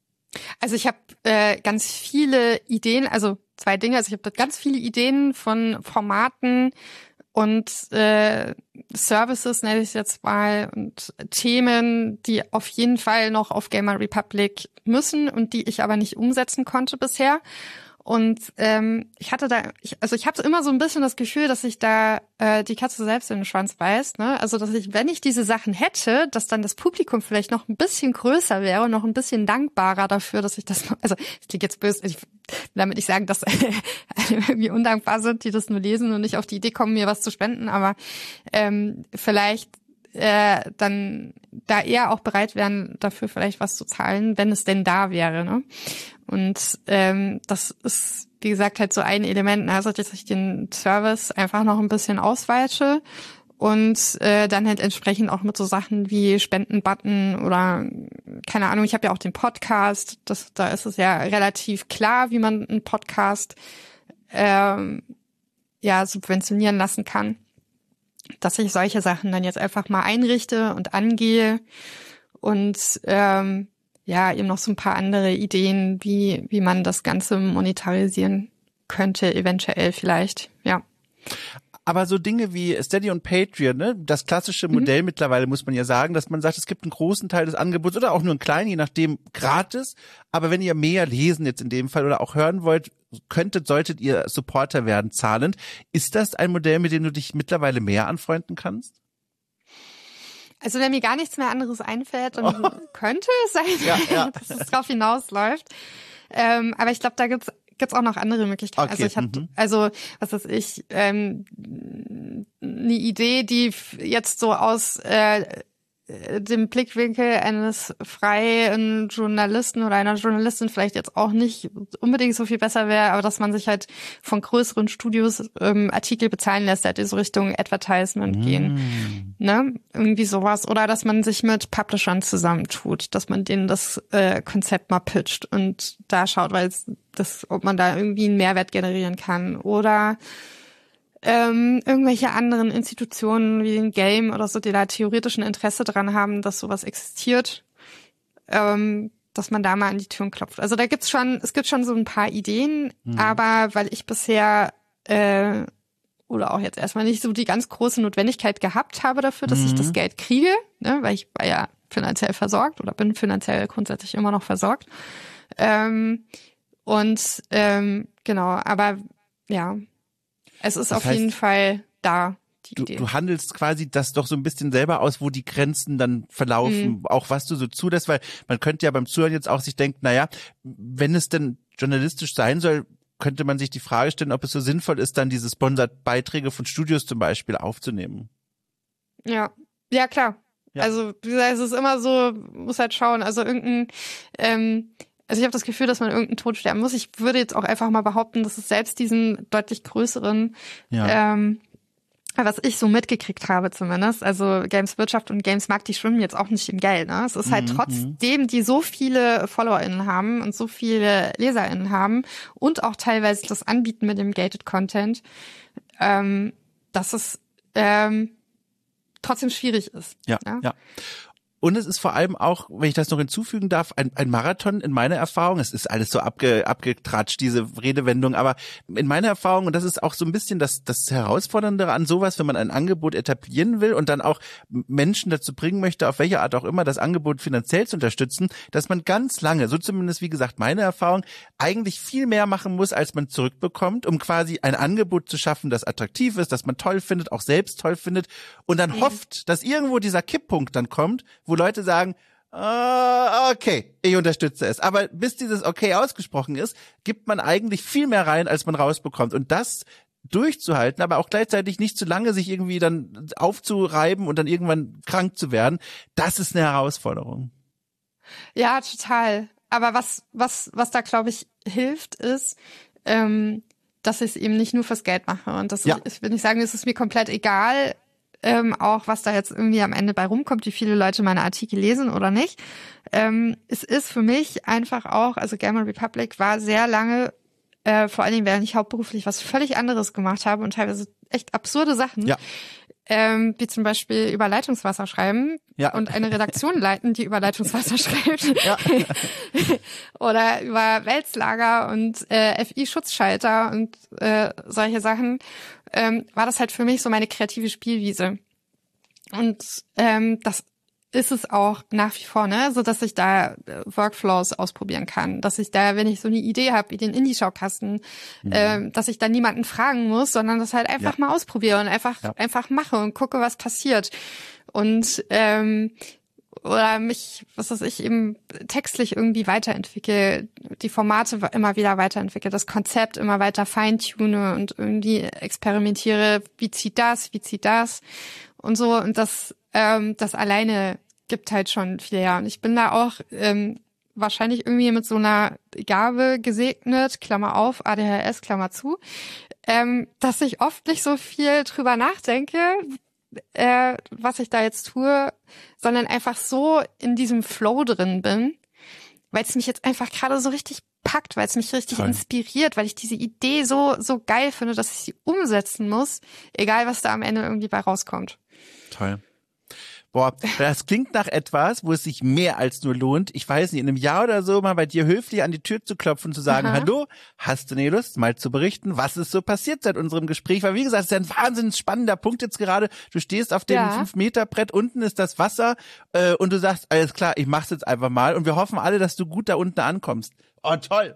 Also ich habe äh, ganz viele Ideen, also zwei Dinge. Also ich habe ganz viele Ideen von Formaten und äh, Services, nenne ich es jetzt mal, und Themen, die auf jeden Fall noch auf Gamer Republic müssen und die ich aber nicht umsetzen konnte bisher. Und ähm, ich hatte da, ich, also ich habe immer so ein bisschen das Gefühl, dass ich da äh, die Katze selbst in den Schwanz beißt, ne? Also dass ich, wenn ich diese Sachen hätte, dass dann das Publikum vielleicht noch ein bisschen größer wäre und noch ein bisschen dankbarer dafür, dass ich das, also das klingt jetzt böse, ich will damit nicht sagen, dass alle irgendwie undankbar sind, die das nur lesen und nicht auf die Idee kommen, mir was zu spenden, aber ähm, vielleicht äh, dann da eher auch bereit wären, dafür vielleicht was zu zahlen, wenn es denn da wäre, ne? Und ähm, das ist, wie gesagt, halt so ein Element, also dass ich den Service einfach noch ein bisschen ausweite und äh, dann halt entsprechend auch mit so Sachen wie Spendenbutton oder keine Ahnung, ich habe ja auch den Podcast, das da ist es ja relativ klar, wie man einen Podcast ähm, ja subventionieren lassen kann, dass ich solche Sachen dann jetzt einfach mal einrichte und angehe und ähm, ja, eben noch so ein paar andere Ideen, wie wie man das Ganze monetarisieren könnte, eventuell vielleicht, ja. Aber so Dinge wie Steady und Patreon, ne, das klassische Modell mhm. mittlerweile muss man ja sagen, dass man sagt, es gibt einen großen Teil des Angebots oder auch nur einen kleinen, je nachdem gratis. Aber wenn ihr mehr lesen jetzt in dem Fall oder auch hören wollt, könntet, solltet ihr Supporter werden zahlend. Ist das ein Modell, mit dem du dich mittlerweile mehr anfreunden kannst? Also wenn mir gar nichts mehr anderes einfällt, dann oh. könnte es sein, ja, ja. dass es drauf hinausläuft. Ähm, aber ich glaube, da gibt's gibt's auch noch andere Möglichkeiten. Okay. Also ich hatte, mhm. also was weiß ich, ähm, eine Idee, die jetzt so aus äh, dem Blickwinkel eines freien Journalisten oder einer Journalistin vielleicht jetzt auch nicht unbedingt so viel besser wäre, aber dass man sich halt von größeren Studios ähm, Artikel bezahlen lässt, halt in so Richtung Advertisement mm. gehen. Ne? Irgendwie sowas. Oder dass man sich mit Publishern zusammentut, dass man denen das äh, Konzept mal pitcht und da schaut, weil es das, ob man da irgendwie einen Mehrwert generieren kann. Oder Ähm, irgendwelche anderen Institutionen wie ein Game oder so, die da theoretisch ein Interesse dran haben, dass sowas existiert, ähm, dass man da mal an die Türen klopft. Also da gibt's schon, es gibt schon so ein paar Ideen, mhm. aber weil ich bisher äh, oder auch jetzt erstmal nicht so die ganz große Notwendigkeit gehabt habe dafür, dass mhm. ich das Geld kriege, ne, weil ich war ja finanziell versorgt oder bin finanziell grundsätzlich immer noch versorgt. Ähm, und ähm, genau, aber ja, es ist das auf heißt, jeden Fall da, die du, Idee. Du handelst quasi das doch so ein bisschen selber aus, wo die Grenzen dann verlaufen, mhm. auch was du so zulässt, weil man könnte ja beim Zuhören jetzt auch sich denken, naja, wenn es denn journalistisch sein soll, könnte man sich die Frage stellen, ob es so sinnvoll ist, dann diese Sponsored-Beiträge von Studios zum Beispiel aufzunehmen. Ja, ja klar. Ja. Also wie gesagt, es ist immer so, muss halt schauen, also irgendein ähm, Also ich habe das Gefühl, dass man irgendeinen Tod sterben muss. Ich würde jetzt auch einfach mal behaupten, dass es selbst diesen deutlich größeren, ja. ähm, was ich so mitgekriegt habe zumindest, also Games Wirtschaft und Games Markt, die schwimmen jetzt auch nicht im Geld. Ne? Es ist halt mhm. trotzdem, die so viele FollowerInnen haben und so viele LeserInnen haben und auch teilweise das Anbieten mit dem Gated Content, ähm, dass es ähm, trotzdem schwierig ist. Ja, ja. ja. Und es ist vor allem auch, wenn ich das noch hinzufügen darf, ein, ein Marathon in meiner Erfahrung. Es ist alles so abge, abgetratscht, diese Redewendung. Aber in meiner Erfahrung, und das ist auch so ein bisschen das, das Herausfordernde an sowas, wenn man ein Angebot etablieren will und dann auch Menschen dazu bringen möchte, auf welche Art auch immer, das Angebot finanziell zu unterstützen, dass man ganz lange, so zumindest wie gesagt meine Erfahrung, eigentlich viel mehr machen muss, als man zurückbekommt, um quasi ein Angebot zu schaffen, das attraktiv ist, das man toll findet, auch selbst toll findet und dann mhm. hofft, dass irgendwo dieser Kipppunkt dann kommt, wo Leute sagen, uh, okay, ich unterstütze es. Aber bis dieses Okay ausgesprochen ist, gibt man eigentlich viel mehr rein, als man rausbekommt. Und das durchzuhalten, aber auch gleichzeitig nicht zu lange sich irgendwie dann aufzureiben und dann irgendwann krank zu werden, das ist eine Herausforderung. Ja, total. Aber was was was da, glaube ich, hilft, ist, ähm, dass ich es eben nicht nur fürs Geld mache. Und das ja. ist, ich will nicht sagen, es ist mir komplett egal, Ähm, auch was da jetzt irgendwie am Ende bei rumkommt, wie viele Leute meine Artikel lesen oder nicht. Ähm, es ist für mich einfach auch, also Gamer Republic war sehr lange, äh, vor allen Dingen, während ich hauptberuflich was völlig anderes gemacht habe und teilweise echt absurde Sachen, ja. ähm, wie zum Beispiel über Leitungswasser schreiben ja. und eine Redaktion leiten, die über Leitungswasser schreibt. Ja. Oder über Wälzlager und äh, F I-Schutzschalter und äh, solche Sachen. Ähm, war das halt für mich so meine kreative Spielwiese. Und ähm, das ist es auch nach wie vor, ne, so dass ich da äh, Workflows ausprobieren kann, dass ich da, wenn ich so eine Idee habe, wie den Indie-Schaukasten, mhm. ähm, dass ich da niemanden fragen muss, sondern das halt einfach ja. mal ausprobiere und einfach ja. einfach mache und gucke, was passiert. Und ähm, oder mich, was weiß ich, eben textlich irgendwie weiterentwickle, die Formate immer wieder weiterentwickle, das Konzept immer weiter feintune und irgendwie experimentiere, wie zieht das, wie zieht das und so. Und das, ähm, das alleine gibt halt schon viel her. Und ich bin da auch ähm, wahrscheinlich irgendwie mit so einer Gabe gesegnet, Klammer auf, A D H S, Klammer zu, ähm, dass ich oft nicht so viel drüber nachdenke, Äh, was ich da jetzt tue, sondern einfach so in diesem Flow drin bin, weil es mich jetzt einfach gerade so richtig packt, weil es mich richtig Toll. inspiriert, weil ich diese Idee so so geil finde, dass ich sie umsetzen muss, egal was da am Ende irgendwie bei rauskommt. Toll. Boah, das klingt nach etwas, wo es sich mehr als nur lohnt, ich weiß nicht, in einem Jahr oder so mal bei dir höflich an die Tür zu klopfen und zu sagen, Aha. hallo, hast du nicht Lust, mal zu berichten, was ist so passiert seit unserem Gespräch? Weil wie gesagt, es ist ja ein wahnsinnig spannender Punkt jetzt gerade. Du stehst auf dem ja. fünf Meter Brett, unten ist das Wasser äh, und du sagst, alles klar, ich mach's jetzt einfach mal und wir hoffen alle, dass du gut da unten ankommst. Oh, toll.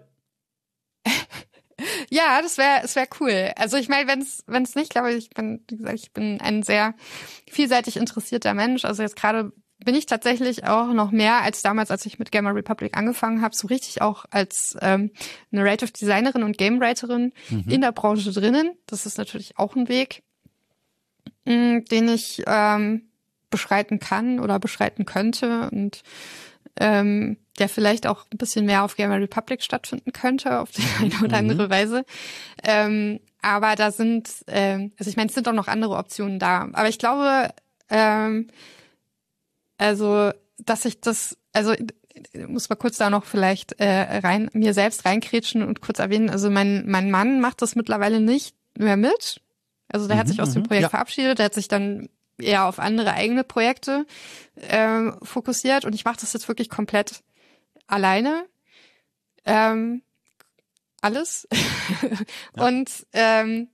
Ja, das wäre es wäre cool. Also ich meine, wenn es wenn es nicht, glaube ich, ich bin, wie gesagt, ich bin ein sehr vielseitig interessierter Mensch. Also jetzt gerade bin ich tatsächlich auch noch mehr als damals, als ich mit Gamer Republic angefangen habe, so richtig auch als ähm, Narrative Designerin und Game Writerin mhm. in der Branche drinnen. Das ist natürlich auch ein Weg, mh, den ich ähm, beschreiten kann oder beschreiten könnte und ähm, der vielleicht auch ein bisschen mehr auf Gamer Republic stattfinden könnte, auf die eine oder andere mhm. Weise. Ähm, aber da sind, ähm, also ich meine, es sind auch noch andere Optionen da. Aber ich glaube, ähm, also, dass ich das, also ich muss mal kurz da noch vielleicht äh, rein mir selbst reinkrätschen und kurz erwähnen, also mein mein Mann macht das mittlerweile nicht mehr mit. Also der mhm, hat sich aus dem Projekt ja. verabschiedet, der hat sich dann eher auf andere eigene Projekte ähm, fokussiert und ich mache das jetzt wirklich komplett alleine. Ähm, alles. Ja. Und ähm,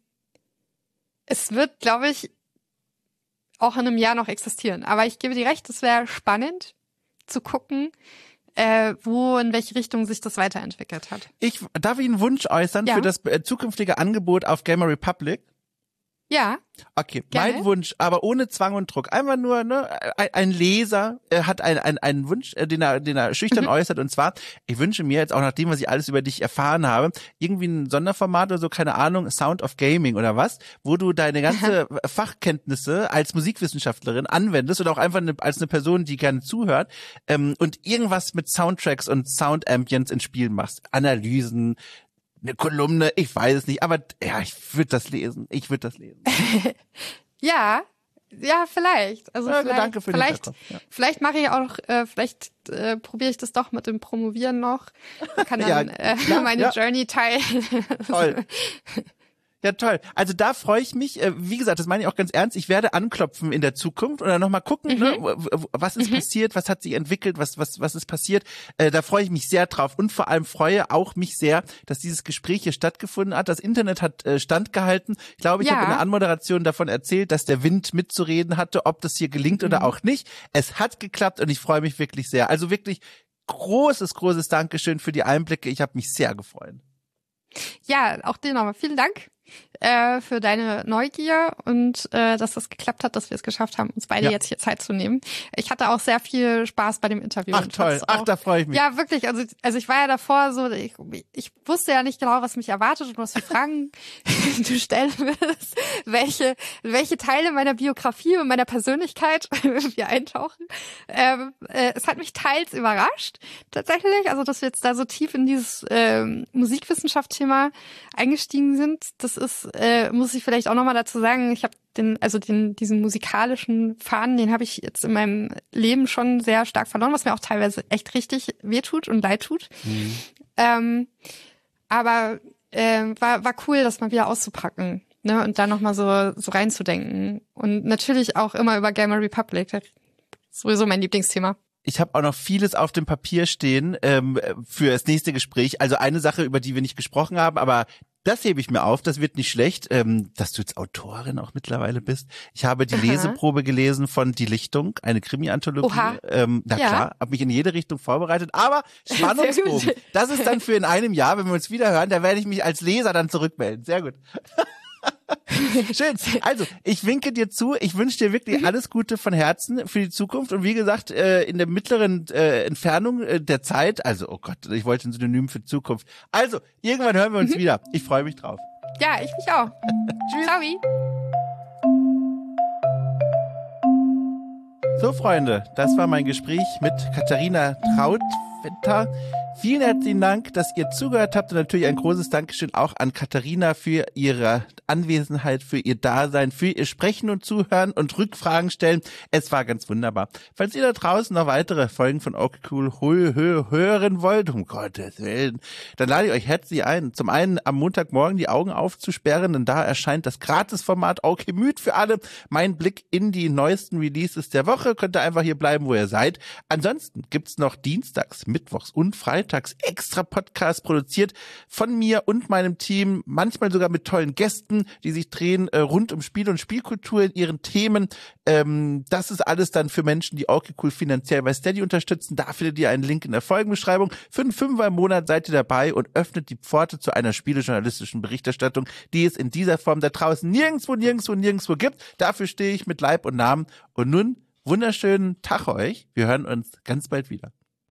es wird, glaube ich, auch in einem Jahr noch existieren. Aber ich gebe dir recht, es wäre spannend zu gucken, äh, wo, in welche Richtung sich das weiterentwickelt hat. Ich darf Ihnen einen Wunsch äußern ja. für das äh, zukünftige Angebot auf Gamer Republic? Ja. Okay, gerne. Mein Wunsch, aber ohne Zwang und Druck. Einfach nur, ne, ein, ein Leser äh, hat einen ein, einen Wunsch, äh, den er, den er schüchtern mhm. äußert. Und zwar, ich wünsche mir jetzt auch, nachdem was ich alles über dich erfahren habe, irgendwie ein Sonderformat oder so, keine Ahnung, Sound of Gaming oder was, wo du deine ganze Fachkenntnisse als Musikwissenschaftlerin anwendest oder auch einfach eine, als eine Person, die gerne zuhört, ähm, und irgendwas mit Soundtracks und Soundambience in Spielen machst. Analysen, eine Kolumne, ich weiß es nicht, aber ja, ich würde das lesen. Ich würde das lesen. ja, ja, vielleicht. Also ja, vielleicht, danke für vielleicht, den ja. vielleicht mache ich auch, äh, vielleicht äh, probiere ich das doch mit dem Promovieren noch. Kann dann ja, äh, ja, meine ja. Journey teilen. Toll. Ja, toll. Also da freue ich mich. Wie gesagt, das meine ich auch ganz ernst. Ich werde anklopfen in der Zukunft oder nochmal gucken, mhm. ne, was ist mhm. passiert, was hat sich entwickelt, was was was ist passiert. Äh, da freue ich mich sehr drauf und vor allem freue auch mich sehr, dass dieses Gespräch hier stattgefunden hat. Das Internet hat äh, standgehalten. Ich glaube, ich ja. habe in der Anmoderation davon erzählt, dass der Wind mitzureden hatte, ob das hier gelingt mhm. oder auch nicht. Es hat geklappt und ich freue mich wirklich sehr. Also wirklich großes, großes Dankeschön für die Einblicke. Ich habe mich sehr gefreut. Ja, auch dir nochmal vielen Dank äh, für deine Neugier und äh, dass das geklappt hat, dass wir es geschafft haben, uns beide ja. jetzt hier Zeit zu nehmen. Ich hatte auch sehr viel Spaß bei dem Interview. Ach toll, ach da freue ich mich. Ja, wirklich. Also also ich war ja davor so, ich, ich wusste ja nicht genau, was mich erwartet und was für Fragen du stellen wirst, welche welche Teile meiner Biografie und meiner Persönlichkeit wir eintauchen. Ähm, äh, es hat mich teils überrascht, tatsächlich. Also dass wir jetzt da so tief in dieses ähm, Musikwissenschaft-Thema eingestiegen sind. Das ist, äh, muss ich vielleicht auch nochmal dazu sagen, ich habe den, also den, diesen musikalischen Faden, den habe ich jetzt in meinem Leben schon sehr stark verloren, was mir auch teilweise echt richtig wehtut und leid tut. Mhm. Ähm, aber äh, war, war cool, das mal wieder auszupacken, ne, und da nochmal so, so reinzudenken. Und natürlich auch immer über Gamer Republic. Das ist sowieso mein Lieblingsthema. Ich habe auch noch vieles auf dem Papier stehen ähm, für das nächste Gespräch. Also eine Sache, über die wir nicht gesprochen haben, aber das hebe ich mir auf, das wird nicht schlecht, ähm, dass du jetzt Autorin auch mittlerweile bist. Ich habe die Aha. Leseprobe gelesen von Die Lichtung, eine Krimi-Anthologie. Ähm, na ja. klar, habe mich in jede Richtung vorbereitet, aber Spannungsbogen, das ist dann für in einem Jahr, wenn wir uns wieder hören, da werde ich mich als Leser dann zurückmelden. Sehr gut. Schön. Also, ich winke dir zu. Ich wünsche dir wirklich alles Gute von Herzen für die Zukunft. Und wie gesagt, äh, in der mittleren äh, Entfernung äh, der Zeit, also, oh Gott, ich wollte ein Synonym für Zukunft. Also, irgendwann hören wir uns mhm. wieder. Ich freue mich drauf. Ja, ich mich auch. Tschüss. Ciao. So, Freunde, das war mein Gespräch mit Katharina Trautwetter. Vielen herzlichen Dank, dass ihr zugehört habt und natürlich ein großes Dankeschön auch an Katharina für ihre Anwesenheit, für ihr Dasein, für ihr Sprechen und Zuhören und Rückfragen stellen. Es war ganz wunderbar. Falls ihr da draußen noch weitere Folgen von Okay Cool hö hö hören wollt, um Gottes Willen, dann lade ich euch herzlich ein. Zum einen am Montagmorgen die Augen aufzusperren, denn da erscheint das Gratisformat Okay Müd für alle. Mein Blick in die neuesten Releases der Woche. Könnt ihr einfach hier bleiben, wo ihr seid. Ansonsten gibt's noch dienstags, mittwochs und freitags extra Podcasts produziert von mir und meinem Team, manchmal sogar mit tollen Gästen, die sich drehen äh, rund um Spiel und Spielkultur in ihren Themen. Ähm, das ist alles dann für Menschen, die Okay Cool finanziell bei Steady unterstützen. Da findet ihr einen Link in der Folgenbeschreibung. Für einen Fünfer im Monat seid ihr dabei und öffnet die Pforte zu einer spielejournalistischen Berichterstattung, die es in dieser Form da draußen nirgendwo, nirgendwo, nirgendwo gibt. Dafür stehe ich mit Leib und Namen. Und nun wunderschönen Tag euch. Wir hören uns ganz bald wieder.